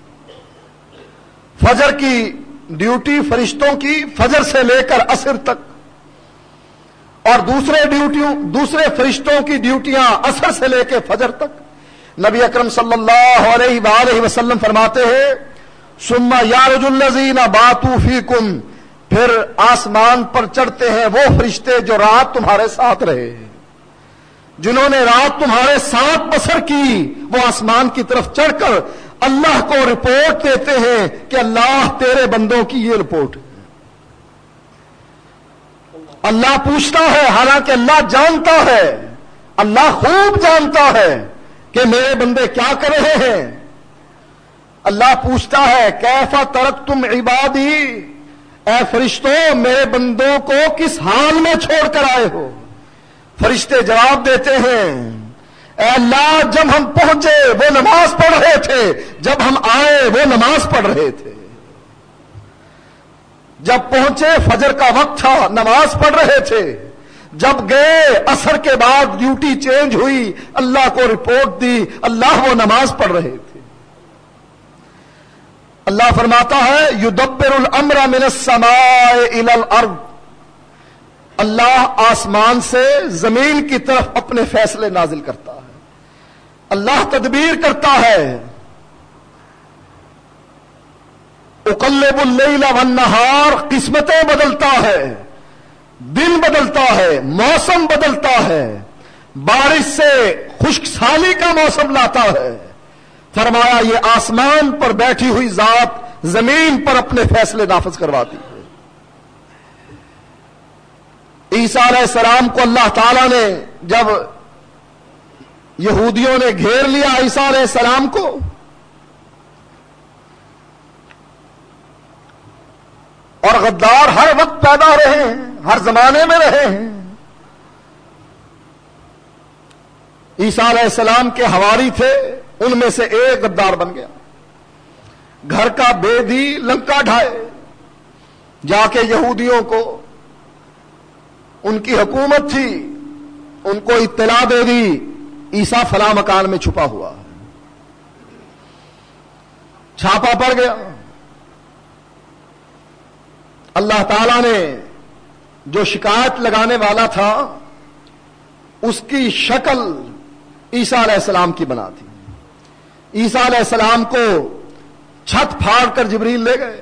فجر کی ڈیوٹی فرشتوں کی فجر سے لے کر عصر تک، اور دوسرے فرشتوں کی ڈیوٹیاں عصر سے لے کے فجر تک۔ نبی اکرم صلی اللہ علیہ وآلہ وسلم فرماتے ہیں ثم یعرج الذین باتوا فیکم، پھر آسمان پر چڑھتے ہیں وہ فرشتے جو رات تمہارے ساتھ رہے، جنہوں نے رات تمہارے ساتھ بسر کی، وہ آسمان کی طرف چڑھ کر اللہ کو رپورٹ دیتے ہیں کہ اللہ تیرے بندوں کی یہ رپورٹ ہے۔ اللہ پوچھتا ہے، حالانکہ اللہ جانتا ہے، اللہ خوب جانتا ہے کہ میرے بندے کیا کر رہے ہیں۔ اللہ پوچھتا ہے کیف ترکتم عبادی، اے فرشتوں میرے بندوں کو کس حال میں چھوڑ کر آئے ہو؟ فرشتے جواب دیتے ہیں اے اللہ جب ہم پہنچے وہ نماز پڑھ رہے تھے، جب ہم آئے وہ نماز پڑھ رہے تھے، جب پہنچے فجر کا وقت تھا نماز پڑھ رہے تھے، جب گئے عصر کے بعد ڈیوٹی چینج ہوئی، اللہ کو رپورٹ دی، اللہ وہ نماز پڑھ رہے تھے۔ اللہ فرماتا ہے یدبر الامر من السماء الى الارض، اللہ آسمان سے زمین کی طرف اپنے فیصلے نازل کرتا ہے، اللہ تدبیر کرتا ہے۔ اقلب اللیل والنہار، قسمتیں بدلتا ہے، دن بدلتا ہے، موسم بدلتا ہے، بارش سے خشک سالی کا موسم لاتا ہے۔ فرمایا یہ آسمان پر بیٹھی ہوئی ذات زمین پر اپنے فیصلے نافذ کرواتی ہے۔ عیسیٰ علیہ السلام کو اللہ تعالیٰ نے جب یہودیوں نے گھیر لیا عیسیٰ علیہ السلام کو، اور غدار ہر وقت پیدا رہے ہیں، ہر زمانے میں رہے ہیں، عیسیٰ علیہ السلام کے حواری تھے، ان میں سے ایک غدار بن گیا، گھر کا بیدی لنکا ڈھائے، جا کے یہودیوں کو، ان کی حکومت تھی، ان کو اطلاع دے دی عیسیٰ فلاں مکان میں چھپا ہوا، چھاپا پڑ گیا۔ اللہ تعالیٰ نے جو شکایت لگانے والا تھا اس کی شکل عیسیٰ علیہ السلام کی بنا تھی. عیسیٰ علیہ السلام کو چھت پھاڑ کر جبریل لے گئے.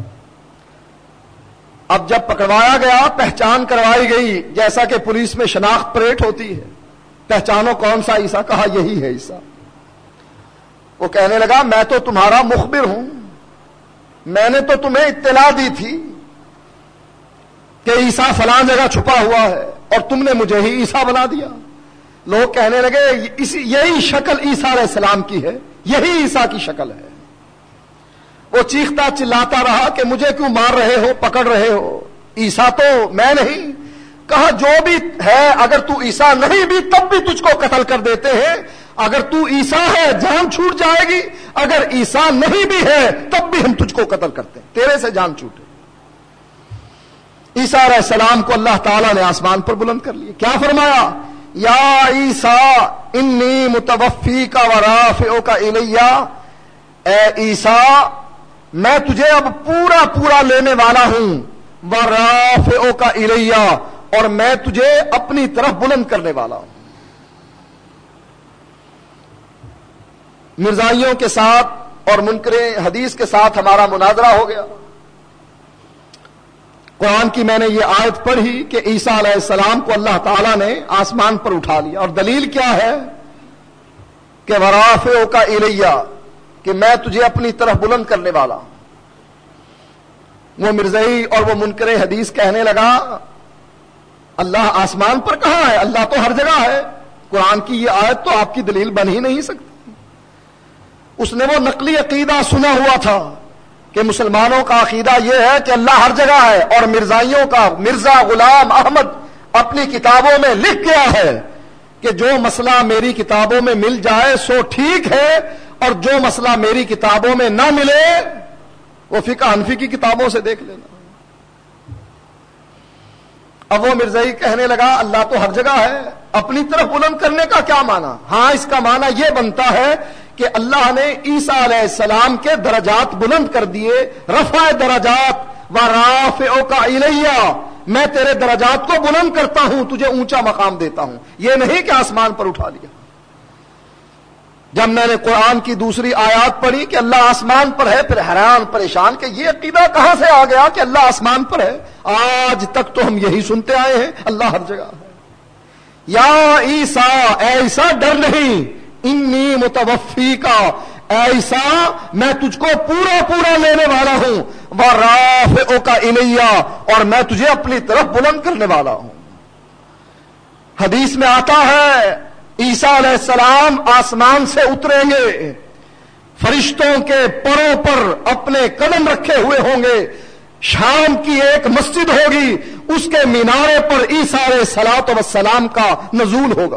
اب جب پکڑوایا گیا, پہچان کروائی گئی, جیسا کہ پولیس میں شناخت پریڈ ہوتی ہے, پہچانو کون سا عیسیٰ, کہا یہی ہے عیسیٰ. وہ کہنے لگا میں تو تمہارا مخبر ہوں, میں نے تو تمہیں اطلاع دی تھی کہ عیسیٰ فلاں جگہ چھپا ہوا ہے اور تم نے مجھے ہی عیسیٰ بنا دیا. لوگ کہنے لگے یہی شکل عیسیٰ علیہ السلام کی ہے, یہی عیسیٰ کی شکل ہے. وہ چیختا چلاتا رہا کہ مجھے کیوں مار رہے ہو, پکڑ رہے ہو, عیسیٰ تو میں نہیں. کہا جو بھی ہے, اگر تو عیسیٰ نہیں بھی تب بھی تجھ کو قتل کر دیتے ہیں. اگر تو عیسیٰ ہے جان چھوٹ جائے گی, اگر عیسیٰ نہیں بھی ہے تب بھی ہم تجھ کو قتل کرتے ہیں, تیرے سے جان چھوٹے. عیسیٰ علیہ السلام کو اللہ تعالیٰ نے آسمان پر بلند کر لیا. کیا فرمایا؟ یا عیسیٰ انی متوفیک ورافعک الیہ, اے عیسیٰ میں تجھے اب پورا پورا لینے والا ہوں, ورافعک الیہ, اور میں تجھے اپنی طرف بلند کرنے والا ہوں. مرزائیوں کے ساتھ اور منکر حدیث کے ساتھ ہمارا مناظرہ ہو گیا. قرآن کی میں نے یہ آیت پڑھی کہ عیسیٰ علیہ السلام کو اللہ تعالیٰ نے آسمان پر اٹھا لیا, اور دلیل کیا ہے کہ ورافعک الیہ, کہ میں تجھے اپنی طرف بلند کرنے والا ہوں. وہ مرزائی اور وہ منکر حدیث کہنے لگا اللہ آسمان پر کہاں ہے, اللہ تو ہر جگہ ہے. قرآن کی یہ آیت تو آپ کی دلیل بن ہی نہیں سکتی. اس نے وہ نقلی عقیدہ سنا ہوا تھا کہ مسلمانوں کا عقیدہ یہ ہے کہ اللہ ہر جگہ ہے, اور مرزائیوں کا مرزا غلام احمد اپنی کتابوں میں لکھ گیا ہے کہ جو مسئلہ میری کتابوں میں مل جائے سو ٹھیک ہے, اور جو مسئلہ میری کتابوں میں نہ ملے وہ فقہ حنفی کی کتابوں سے دیکھ لینا. اب وہ مرزائی کہنے لگا اللہ تو ہر جگہ ہے, اپنی طرف بلند کرنے کا کیا معنی؟ ہاں اس کا معنی یہ بنتا ہے کہ اللہ نے عیسیٰ علیہ السلام کے درجات بلند کر دیے. رفع درجات ورافعک الیہ, میں تیرے درجات کو بلند کرتا ہوں, تجھے اونچا مقام دیتا ہوں. یہ نہیں کہ آسمان پر اٹھا لیا. جب میں نے قرآن کی دوسری آیات پڑھی کہ اللہ آسمان پر ہے, پھر حیران پریشان کہ یہ عقیدہ کہاں سے آ گیا کہ اللہ آسمان پر ہے. آج تک تو ہم یہی سنتے آئے ہیں اللہ ہر جگہ ہے. یا عیسیٰ, اے عیسیٰ ڈر نہیں, انی متوفیک, اے عیسیٰ میں تجھ کو پورا پورا لینے والا ہوں, ورافعک الیہ, اور میں تجھے اپنی طرف بلند کرنے والا ہوں. حدیث میں آتا ہے عیسیٰ علیہ السلام آسمان سے اتریں گے, فرشتوں کے پروں پر اپنے قدم رکھے ہوئے ہوں گے. شام کی ایک مسجد ہوگی, اس کے مینارے پر عیسیٰ علیہ الصلوۃ والسلام کا نزول ہوگا.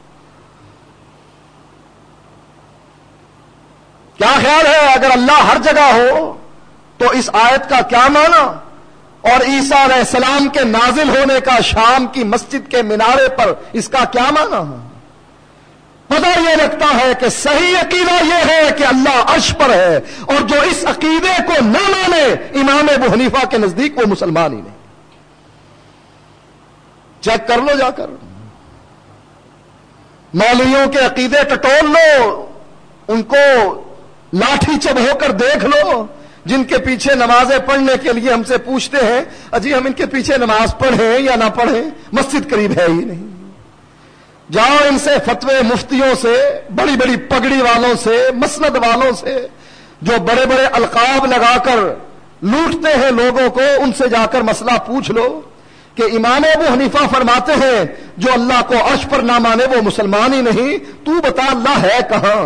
کیا خیال ہے اگر اللہ ہر جگہ ہو تو اس آیت کا کیا معنی, اور عیسیٰ علیہ السلام کے نازل ہونے کا شام کی مسجد کے مینارے پر اس کا کیا معنی ہے؟ پتہ یہ لگتا ہے کہ صحیح عقیدہ یہ ہے کہ اللہ عرش پر ہے, اور جو اس عقیدے کو نہ مانے امام ابو حنیفہ کے نزدیک وہ مسلمان ہی نہیں. چیک کر لو جا کر, مولویوں کے عقیدے ٹٹول لو, ان کو لاٹھی چب ہو کر دیکھ لو, جن کے پیچھے نمازیں پڑھنے کے لیے ہم سے پوچھتے ہیں اجی ہم ان کے پیچھے نماز پڑھیں یا نہ پڑھیں, مسجد قریب ہے ہی نہیں. جاؤ ان سے فتوے مفتیوں سے, بڑی بڑی پگڑی والوں سے, مسند والوں سے, جو بڑے بڑے القاب لگا کر لوٹتے ہیں لوگوں کو, ان سے جا کر مسئلہ پوچھ لو کہ امام ابو حنیفہ فرماتے ہیں جو اللہ کو عرش پر نہ مانے وہ مسلمان ہی نہیں. تو بتا اللہ ہے کہاں؟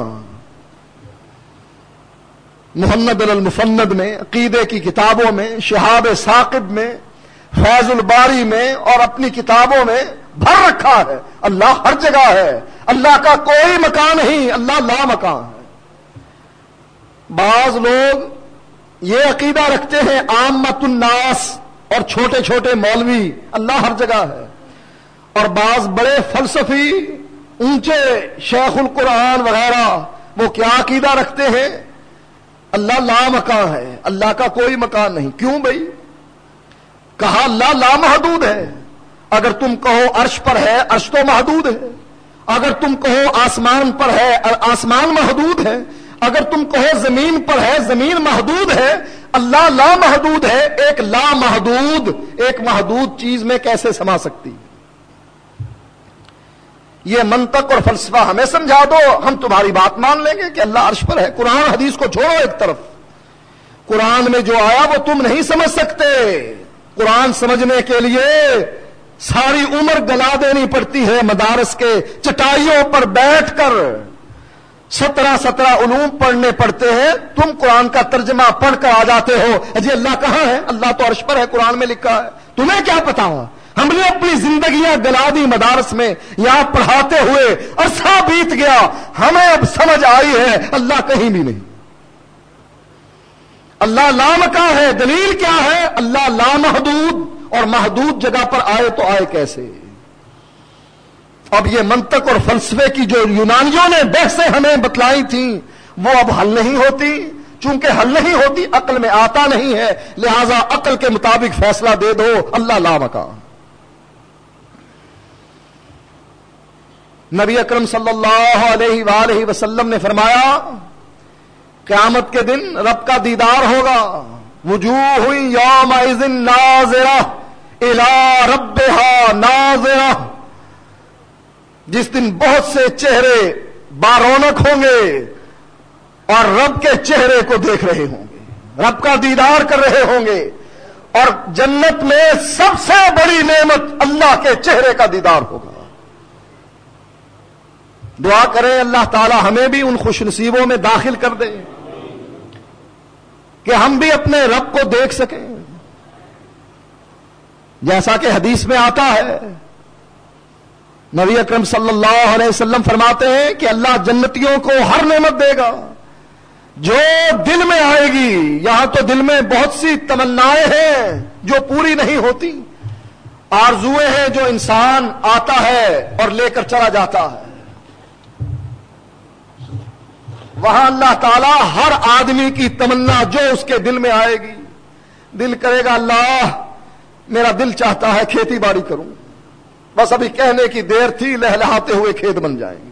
محمد المفند میں, عقیدے کی کتابوں میں, شہاب ثاقب میں, فیض الباری میں اور اپنی کتابوں میں بھر رکھا ہے اللہ ہر جگہ ہے, اللہ کا کوئی مکان نہیں, اللہ لا مکان ہے. بعض لوگ یہ عقیدہ رکھتے ہیں عامت الناس اور چھوٹے چھوٹے مولوی اللہ ہر جگہ ہے, اور بعض بڑے فلسفی اونچے شیخ القرآن وغیرہ وہ کیا عقیدہ رکھتے ہیں اللہ لا مکان ہے, اللہ کا کوئی مکان نہیں. کیوں بھائی؟ کہا اللہ لامحدود ہے. اگر تم کہو عرش پر ہے، عرش تو محدود ہے. اگر تم کہو آسمان پر ہے، آسمان محدود ہے. اگر تم کہو زمین پر ہے، زمین محدود ہے. اللہ لامحدود ہے. ایک لامحدود ایک محدود چیز میں کیسے سما سکتی؟ یہ منطق اور فلسفہ ہمیں سمجھا دو، ہم تمہاری بات مان لیں گے کہ اللہ عرش پر ہے. قرآن حدیث کو چھوڑو ایک طرف. قرآن میں جو آیا وہ تم نہیں سمجھ سکتے. قرآن سمجھنے کے لیے ساری عمر گلا دینی پڑتی ہے. مدارس کے چٹائیوں پر بیٹھ کر 17 علوم پڑھنے پڑتے ہیں. تم قرآن کا ترجمہ پڑھ کر آ جاتے ہو جی اللہ کہاں ہے؟ اللہ تو عرش پر ہے، قرآن میں لکھا ہے. تمہیں کیا پتا ہوا؟ ہم نے اپنی زندگیاں گلا دی مدارس میں، یہاں پڑھاتے ہوئے عرصہ بیت گیا. ہمیں اب سمجھ آئی ہے اللہ کہیں بھی نہیں. اللہ لامکاں ہے. دلیل کیا ہے؟ اللہ لامحدود، اور محدود جگہ پر آئے تو آئے کیسے؟ اب یہ منطق اور فلسفے کی جو یونانیوں نے بحثیں ہمیں بتلائی تھیں وہ اب حل نہیں ہوتی. چونکہ حل نہیں ہوتی، عقل میں آتا نہیں ہے، لہذا عقل کے مطابق فیصلہ دے دو اللہ لامکاں. نبی اکرم صلی اللہ علیہ وآلہ وسلم نے فرمایا قیامت کے دن رب کا دیدار ہوگا. وجوہ یومئذ ناظرہ الی ربہا ناظرہ. جس دن بہت سے چہرے بارونق ہوں گے اور رب کے چہرے کو دیکھ رہے ہوں گے، رب کا دیدار کر رہے ہوں گے. اور جنت میں سب سے بڑی نعمت اللہ کے چہرے کا دیدار ہوگا. دعا کریں اللہ تعالی ہمیں بھی ان خوش نصیبوں میں داخل کر دے کہ ہم بھی اپنے رب کو دیکھ سکیں. جیسا کہ حدیث میں آتا ہے، نبی اکرم صلی اللہ علیہ وسلم فرماتے ہیں کہ اللہ جنتیوں کو ہر نعمت دے گا جو دل میں آئے گی. یہاں تو دل میں بہت سی تمنائیں ہیں جو پوری نہیں ہوتی، آرزویں ہیں جو انسان آتا ہے اور لے کر چلا جاتا ہے. وہاں اللہ تعالیٰ ہر آدمی کی تمنا جو اس کے دل میں آئے گی، دل کرے گا اللہ میرا دل چاہتا ہے کھیتی باڑی کروں، بس ابھی کہنے کی دیر تھی، لہلہاتے ہوئے کھیت بن جائیں گے،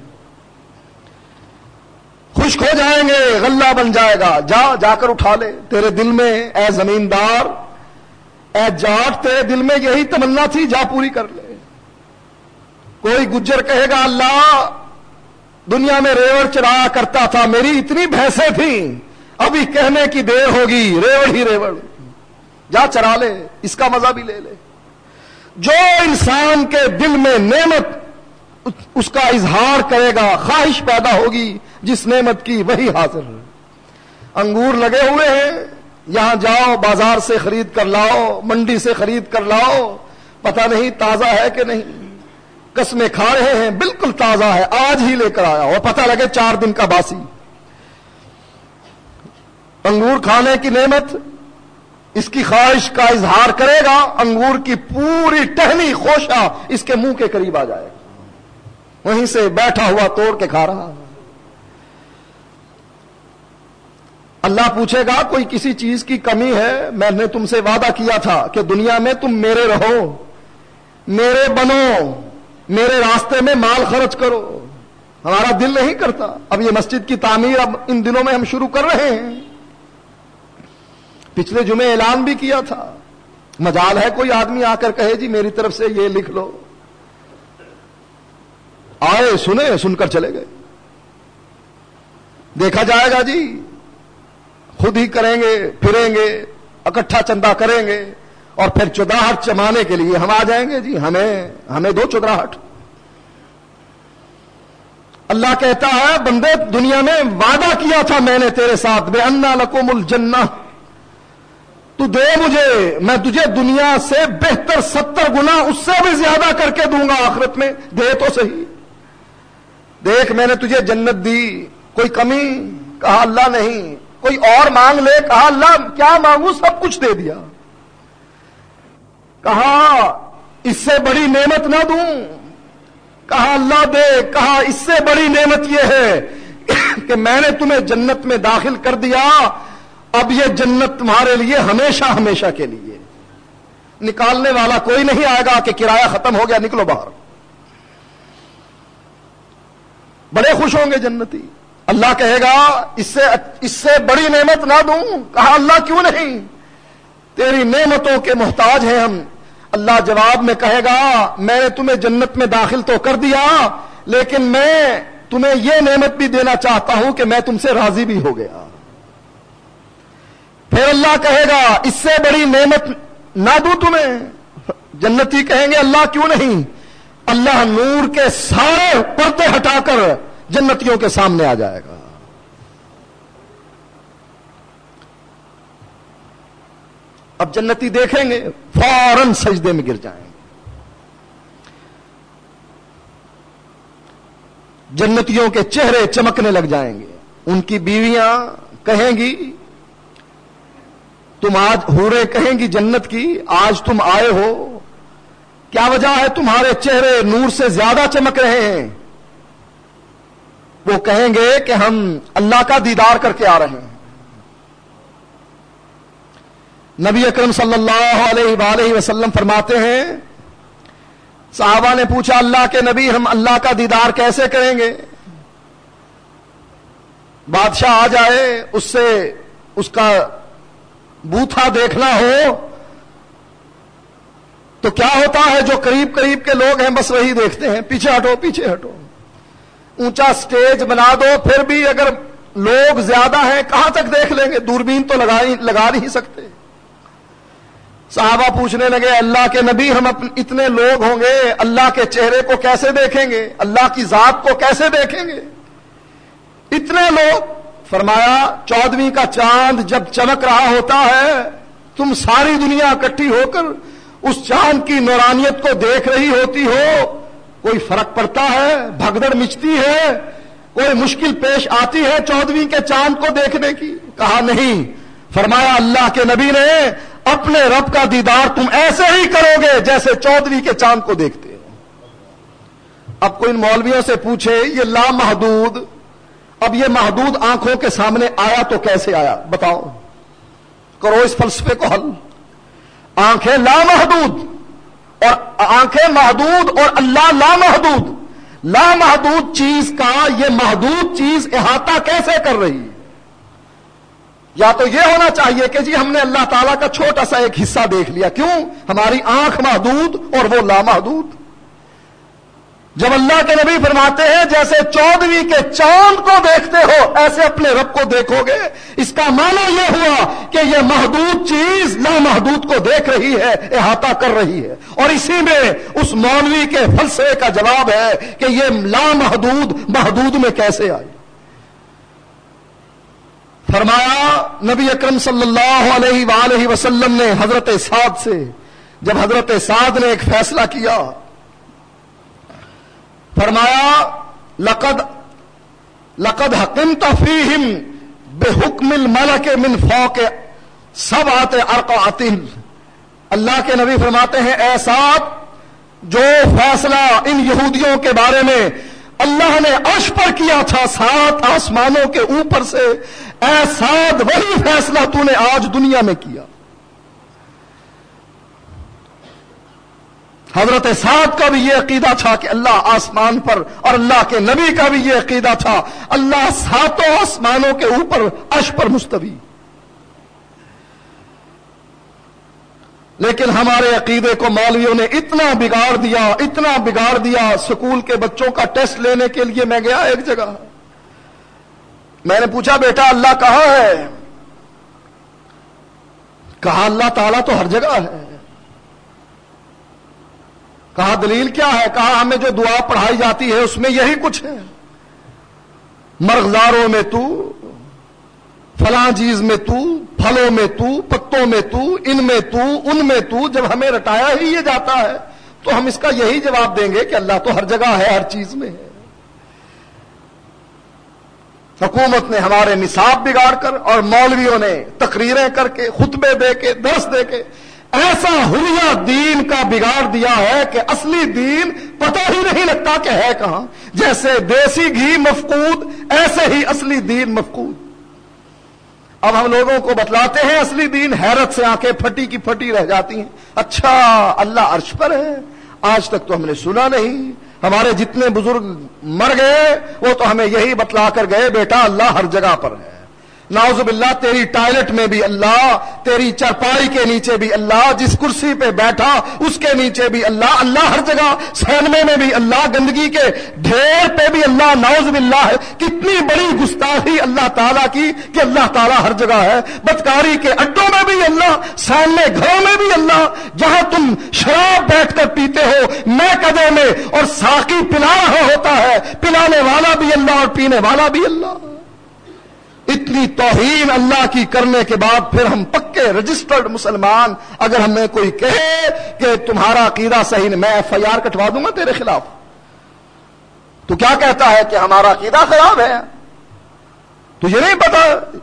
خشک ہو جائیں گے، غلہ بن جائے گا. جا کر اٹھا لے. تیرے دل میں اے زمیندار، اے جاٹ، تیرے دل میں یہی تمنا تھی، جا پوری کر لے. کوئی گجر کہے گا اللہ دنیا میں ریوڑ چرایا کرتا تھا، میری اتنی بھینسیں تھیں، ابھی کہنے کی دیر ہوگی، ریوڑ ہی ریوڑ، جا چرا لے، اس کا مزہ بھی لے لے. جو انسان کے دل میں نعمت اس کا اظہار کرے گا، خواہش پیدا ہوگی جس نعمت کی وہی حاضر ہے. انگور لگے ہوئے ہیں، یہاں جاؤ بازار سے خرید کر لاؤ، منڈی سے خرید کر لاؤ، پتہ نہیں تازہ ہے کہ نہیں. قسمیں کھا رہے ہیں بالکل تازہ ہے، آج ہی لے کر آیا، اور پتہ لگے 4 دن کا باسی. انگور کھانے کی نعمت اس کی خواہش کا اظہار کرے گا، انگور کی پوری ٹہنی خوشہ اس کے منہ کے قریب آ جائے گا، وہیں سے بیٹھا ہوا توڑ کے کھا رہا. اللہ پوچھے گا کوئی کسی چیز کی کمی ہے؟ میں نے تم سے وعدہ کیا تھا کہ دنیا میں تم میرے رہو، میرے بنو، میرے راستے میں مال خرچ کرو. ہمارا دل نہیں کرتا. اب یہ مسجد کی تعمیر اب ان دنوں میں ہم شروع کر رہے ہیں. پچھلے جمعے اعلان بھی کیا تھا. مجال ہے کوئی آدمی آ کر کہے جی میری طرف سے یہ لکھ لو. آئے، سنے، سن کر چلے گئے. دیکھا جائے گا جی، خود ہی کریں گے، پھریں گے، اکٹھا چندہ کریں گے، اور پھر چودراہٹ چمانے کے لیے ہم آ جائیں گے. جی ہمیں دو چودراہٹ. اللہ کہتا ہے بندے دنیا میں وعدہ کیا تھا میں نے تیرے ساتھ، بے انا لکم الجنہ، تو دے مجھے، میں تجھے دنیا سے بہتر 70 گنا اس سے بھی زیادہ کر کے دوں گا آخرت میں، دے تو صحیح. دیکھ میں نے تجھے جنت دی، کوئی کمی؟ کہا اللہ نہیں. کوئی اور مانگ لے؟ کہا اللہ کیا مانگوں، سب کچھ دے دیا. کہا اس سے بڑی نعمت نہ دوں؟ کہا اللہ دے. کہا اس سے بڑی نعمت یہ ہے کہ میں نے تمہیں جنت میں داخل کر دیا، اب یہ جنت تمہارے لیے ہمیشہ ہمیشہ کے لیے. نکالنے والا کوئی نہیں آئے گا کہ کرایہ ختم ہو گیا نکلو باہر. بڑے خوش ہوں گے جنتی. اللہ کہے گا اس سے بڑی نعمت نہ دوں؟ کہا اللہ کیوں نہیں، تیری نعمتوں کے محتاج ہیں ہم. اللہ جواب میں کہے گا میں نے تمہیں جنت میں داخل تو کر دیا، لیکن میں تمہیں یہ نعمت بھی دینا چاہتا ہوں کہ میں تم سے راضی بھی ہو گیا. پھر اللہ کہے گا اس سے بڑی نعمت نہ دوں تمہیں؟ جنتی کہیں گے اللہ کیوں نہیں. اللہ نور کے سارے پردے ہٹا کر جنتیوں کے سامنے آ جائے گا. اب جنتی دیکھیں گے فوراً سجدے میں گر جائیں گے. جنتیوں کے چہرے چمکنے لگ جائیں گے. ان کی بیویاں کہیں گی، تم آج حوریں کہیں گی جنت کی آج تم آئے ہو، کیا وجہ ہے تمہارے چہرے نور سے زیادہ چمک رہے ہیں؟ وہ کہیں گے کہ ہم اللہ کا دیدار کر کے آ رہے ہیں. نبی اکرم صلی اللہ علیہ وآلہ وسلم فرماتے ہیں، صحابہ نے پوچھا اللہ کے نبی ہم اللہ کا دیدار کیسے کریں گے؟ بادشاہ آ جائے، اس سے اس کا بوتھا دیکھنا ہو تو کیا ہوتا ہے؟ جو قریب قریب کے لوگ ہیں بس وہی دیکھتے ہیں. پیچھے ہٹو پیچھے ہٹو. اونچا سٹیج بنا دو، پھر بھی اگر لوگ زیادہ ہیں کہاں تک دیکھ لیں گے؟ دوربین تو لگا نہیں سکتے. صحابہ پوچھنے لگے اللہ کے نبی ہم اتنے لوگ ہوں گے اللہ کے چہرے کو کیسے دیکھیں گے؟ اللہ کی ذات کو کیسے دیکھیں گے؟ اتنے لوگ. فرمایا 14ویں کا چاند جب چمک رہا ہوتا ہے تم ساری دنیا اکٹھی ہو کر اس چاند کی نورانیت کو دیکھ رہی ہوتی ہو، کوئی فرق پڑتا ہے؟ بھگدڑ مچتی ہے؟ کوئی مشکل پیش آتی ہے 14ویں کے چاند کو دیکھنے کی؟ کہا نہیں. فرمایا اللہ کے نبی نے اپنے رب کا دیدار تم ایسے ہی کرو گے جیسے 14ویں کے چاند کو دیکھتے ہو. اب کوئی ان مولویوں سے پوچھے یہ لامحدود، اب یہ محدود آنکھوں کے سامنے آیا تو کیسے آیا؟ بتاؤ، کرو اس فلسفے کو حل. آنکھیں لامحدود اور آنکھیں محدود اور اللہ لامحدود. لامحدود چیز کا یہ محدود چیز احاطہ کیسے کر رہی ہے؟ یا تو یہ ہونا چاہیے کہ جی ہم نے اللہ تعالیٰ کا چھوٹا سا ایک حصہ دیکھ لیا. کیوں؟ ہماری آنکھ محدود اور وہ لامحدود. جب اللہ کے نبی فرماتے ہیں جیسے 14ویں کے چاند کو دیکھتے ہو ایسے اپنے رب کو دیکھو گے، اس کا معنی یہ ہوا کہ یہ محدود چیز لامحدود کو دیکھ رہی ہے، احاطہ کر رہی ہے. اور اسی میں اس مولوی کے فلسفے کا جواب ہے کہ یہ لامحدود محدود میں کیسے آئی. فرمایا نبی اکرم صلی اللہ علیہ وآلہ وسلم نے حضرت سعد سے، جب حضرت سعد نے ایک فیصلہ کیا، فرمایا لقد حکمت فیہم بحکم الملک من فوق سبعۃ ارقعۃ. اللہ کے نبی فرماتے ہیں اے سعد، جو فیصلہ ان یہودیوں کے بارے میں اللہ نے عرش پر کیا تھا 7 آسمانوں کے اوپر سے، اے سعد وہی فیصلہ تو نے آج دنیا میں کیا. حضرت سعد کا بھی یہ عقیدہ تھا کہ اللہ آسمان پر، اور اللہ کے نبی کا بھی یہ عقیدہ تھا اللہ 7 آسمانوں کے اوپر عرش پر مستوی. لیکن ہمارے عقیدے کو مولویوں نے اتنا بگاڑ دیا. سکول کے بچوں کا ٹیسٹ لینے کے لیے میں گیا ایک جگہ، میں نے پوچھا بیٹا اللہ کہاں ہے؟ کہا اللہ تعالیٰ تو ہر جگہ ہے. کہا دلیل کیا ہے؟ کہا ہمیں جو دعا پڑھائی جاتی ہے اس میں یہی کچھ ہے، مرغزاروں میں تو، فلاں چیز میں تو، پھلوں میں تو، پتوں میں تو، ان میں تو، ان میں تو. جب ہمیں رٹایا ہی یہ جاتا ہے تو ہم اس کا یہی جواب دیں گے کہ اللہ تو ہر جگہ ہے، ہر چیز میں ہے. حکومت نے ہمارے نصاب بگاڑ کر اور مولویوں نے تقریریں کر کے، خطبے دے کے، درس دے کے ایسا حلیہ دین کا بگاڑ دیا ہے کہ اصلی دین پتہ ہی نہیں لگتا کہ ہے کہاں. جیسے دیسی گھی مفقود ایسے ہی اصلی دین مفقود. اب ہم لوگوں کو بتلاتے ہیں اصلی دین، حیرت سے آنکھیں پھٹی کی پھٹی رہ جاتی ہیں. اچھا اللہ عرش پر ہے، آج تک تو ہم نے سنا نہیں. ہمارے جتنے بزرگ مر گئے وہ تو ہمیں یہی بتلا کر گئے بیٹا اللہ ہر جگہ پر ہے. نعوذ باللہ، تیری ٹائلٹ میں بھی اللہ، تیری چرپائی کے نیچے بھی اللہ، جس کرسی پہ بیٹھا اس کے نیچے بھی اللہ، اللہ ہر جگہ، سینمے میں بھی اللہ، گندگی کے ڈھیر پہ بھی اللہ. نعوذ باللہ ہے. کتنی بڑی گستاخی اللہ تعالیٰ کی کہ اللہ تعالیٰ ہر جگہ ہے. بدکاری کے اڈوں میں بھی اللہ، سامنے گھروں میں بھی اللہ. جہاں تم شراب بیٹھ کر پیتے ہو میں کدے میں، اور ساقی پلا رہا ہوتا ہے، پلانے والا بھی اللہ اور پینے والا بھی اللہ. اتنی توہین اللہ کی کرنے کے بعد پھر ہم پکے رجسٹرڈ مسلمان، اگر ہمیں کوئی کہے کہ تمہارا عقیدہ صحیح نہیں، میں FIR کٹوا دوں گا تیرے خلاف. تو کیا کہتا ہے کہ ہمارا عقیدہ خراب ہے؟ تجھے نہیں پتا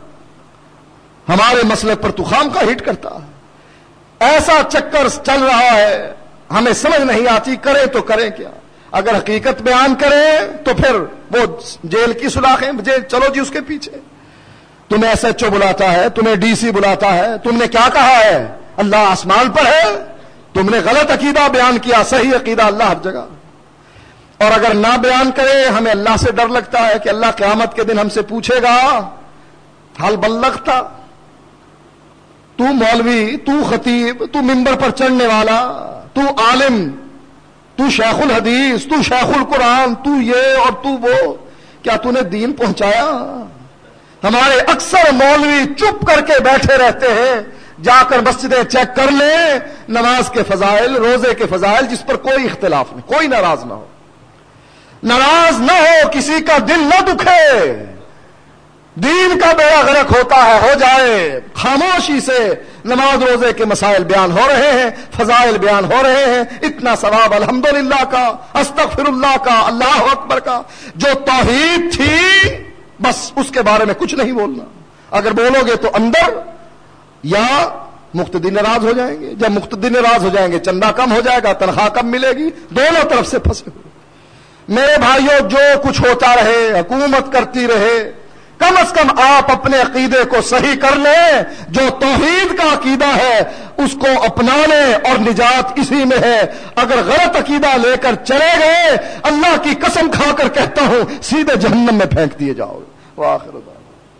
ہمارے مسئلے پر تو خام کا ہٹ کرتا ہے. ایسا چکر چل رہا ہے ہمیں سمجھ نہیں آتی، کرے تو کریں کیا. اگر حقیقت بیان کریں تو پھر وہ جیل کی سلاخیں، چلو جی اس کے پیچھے. تمہیں SHO بلاتا ہے، تمہیں DC بلاتا ہے، تم نے کیا کہا ہے؟ اللہ آسمان پر ہے. تم نے غلط عقیدہ بیان کیا، صحیح عقیدہ اللہ ہر جگہ. اور اگر نہ بیان کرے، ہمیں اللہ سے ڈر لگتا ہے کہ اللہ قیامت کے دن ہم سے پوچھے گا حل بلغتا، تو مولوی، تو خطیب، تو ممبر پر چڑھنے والا، تو عالم، تو شیخ الحدیث، تو شیخ القرآن، تو یہ اور تو وہ، کیا تو نے دین پہنچایا؟ ہمارے اکثر مولوی چپ کر کے بیٹھے رہتے ہیں. جا کر مسجدیں چیک کر لیں، نماز کے فضائل، روزے کے فضائل، جس پر کوئی اختلاف نہیں، کوئی ناراض نہ ہو. ناراض نہ ہو، کسی کا دل نہ دکھے. دین کا بیڑا غرق ہوتا ہے، ہو جائے. خاموشی سے نماز روزے کے مسائل بیان ہو رہے ہیں، فضائل بیان ہو رہے ہیں. اتنا ثواب الحمدللہ کا، استغفر اللہ کا، اللہ اکبر کا. جو توحید تھی بس اس کے بارے میں کچھ نہیں بولنا. اگر بولو گے تو اندر یا مقتدی ناراض ہو جائیں گے. جب مقتدی ناراض ہو جائیں گے چندہ کم ہو جائے گا، تنخواہ کم ملے گی. دونوں طرف سے پھنسے ہوئے. میرے بھائیوں، جو کچھ ہوتا رہے، حکومت کرتی رہے، کم از کم آپ اپنے عقیدے کو صحیح کر لیں. جو توحید کا عقیدہ ہے اس کو اپنا لیں اور نجات اسی میں ہے. اگر غلط عقیدہ لے کر چلے گئے، اللہ کی قسم کھا کر کہتا ہوں سیدھے جہنم میں پھینک دیے جاؤ گے. وآخر دعوانا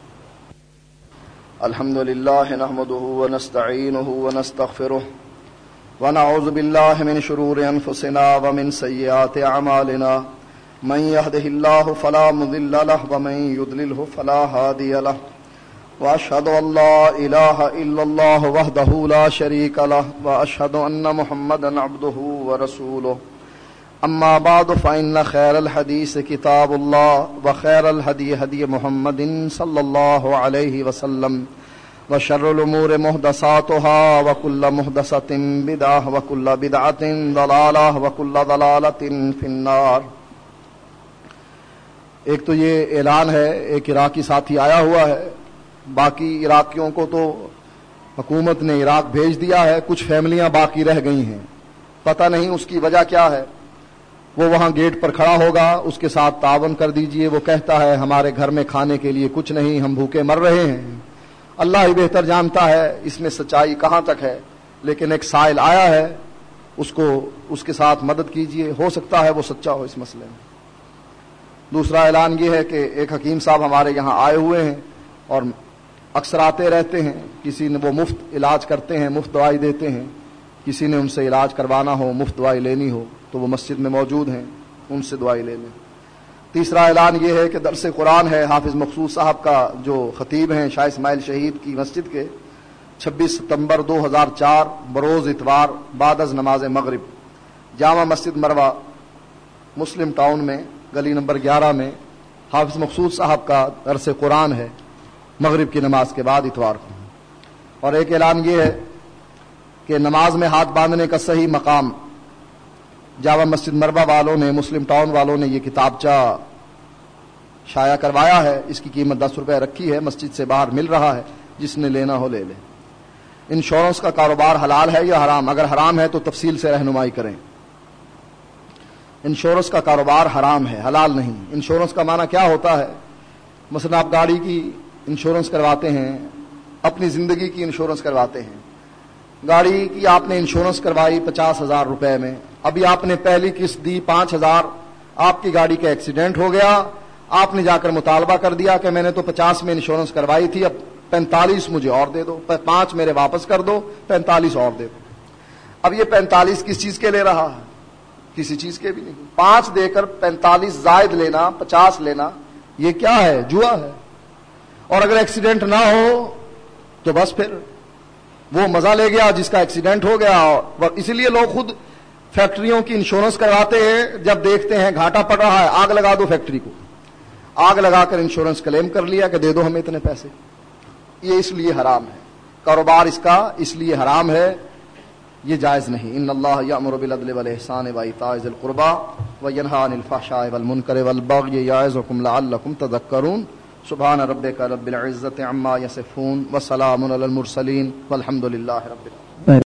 الحمدللہ نحمده ونستعینه ونستغفره ونعوذ باللہ من شرور انفسنا ومن سیئات اعمالنا من يهده الله فلا مضل له ومن يضلله فلا هادي له واشهد ان لا اله الا الله وحده لا شريك له واشهد ان محمدا عبده ورسوله. اما بعد فان خير الحديث كتاب الله وخير الهدي هدي محمد صلى الله عليه وسلم وشر الامور محدثاتها وكل محدثة بدعة وكل بدعة ضلالة وكل ضلالة في النار. ایک تو یہ اعلان ہے، ایک عراقی ساتھی آیا ہوا ہے. باقی عراقیوں کو تو حکومت نے عراق بھیج دیا ہے، کچھ فیملیاں باقی رہ گئی ہیں. پتہ نہیں اس کی وجہ کیا ہے. وہ وہاں گیٹ پر کھڑا ہوگا، اس کے ساتھ تعاون کر دیجئے. وہ کہتا ہے ہمارے گھر میں کھانے کے لیے کچھ نہیں، ہم بھوکے مر رہے ہیں. اللہ ہی بہتر جانتا ہے اس میں سچائی کہاں تک ہے. لیکن ایک سائل آیا ہے، اس کے ساتھ مدد کیجئے، ہو سکتا ہے وہ سچا ہو اس مسئلے میں. دوسرا اعلان یہ ہے کہ ایک حکیم صاحب ہمارے یہاں آئے ہوئے ہیں اور اکثر آتے رہتے ہیں. کسی نے وہ مفت علاج کرتے ہیں، مفت دوائی دیتے ہیں. کسی نے ان سے علاج کروانا ہو، مفت دوائی لینی ہو تو وہ مسجد میں موجود ہیں، ان سے دوائی لے لیں. تیسرا اعلان یہ ہے کہ درس قرآن ہے. حافظ مقصود صاحب کا جو خطیب ہیں شاہ اسماعیل شہید کی مسجد کے، 26 ستمبر 2004 بروز اتوار بعد از نماز مغرب جامع مسجد مروہ مسلم ٹاؤن میں گلی نمبر 11 میں حافظ مقصود صاحب کا درس قرآن ہے مغرب کی نماز کے بعد اتوار کو. اور ایک اعلان یہ ہے کہ نماز میں ہاتھ باندھنے کا صحیح مقام جامع مسجد مربع والوں نے، مسلم ٹاؤن والوں نے یہ کتابچہ شائع کروایا ہے. اس کی قیمت 10 روپے رکھی ہے، مسجد سے باہر مل رہا ہے، جس نے لینا ہو لے لے. انشورنس کا کاروبار حلال ہے یا حرام؟ اگر حرام ہے تو تفصیل سے رہنمائی کریں. انشورنس کا کاروبار حرام ہے، حلال نہیں. انشورنس کا معنی کیا ہوتا ہے؟ مثلا آپ گاڑی کی انشورنس کرواتے ہیں اپنی زندگی کی انشورنس کرواتے ہیں. گاڑی کی آپ نے انشورنس کروائی 50,000 روپے میں, ابھی آپ نے پہلی قسط دی 5,000, آپ کی گاڑی کا ایکسیڈنٹ ہو گیا, آپ نے جا کر مطالبہ کر دیا کہ میں نے تو 50 میں انشورنس کروائی تھی, اب 45 مجھے اور دے دو, 5 میرے واپس کر دو, 45 اور دے دو. اب یہ 45 کس چیز کے لے رہا ہے؟ کسی چیز کے بھی نہیں. 5 دے کر 45 زائد لینا, 50 لینا, یہ کیا ہے؟ جوا ہے. اور اگر ایکسیڈنٹ نہ ہو تو بس پھر وہ مزہ لے گیا جس کا ایکسیڈنٹ ہو گیا. اور اسی لیے لوگ خود فیکٹریوں کی انشورنس کرواتے ہیں, جب دیکھتے ہیں گھاٹا پڑ رہا ہے آگ لگا دو فیکٹری کو, آگ لگا کر انشورنس کلیم کر لیا کہ دے دو ہمیں اتنے پیسے. یہ اس لیے حرام ہے, کاروبار اس کا اس لیے حرام ہے, یہ جائز نہیں. ان اللہ یأمر بالعدل والإحسان وإیتاء ذی القربى وینہی عن الفحشاء والمنکر والبغی یعظکم لعلکم تذکرون. سبحان ربک رب العزة عما یصفون وسلام علی المرسلین والحمد للہ رب العالمین.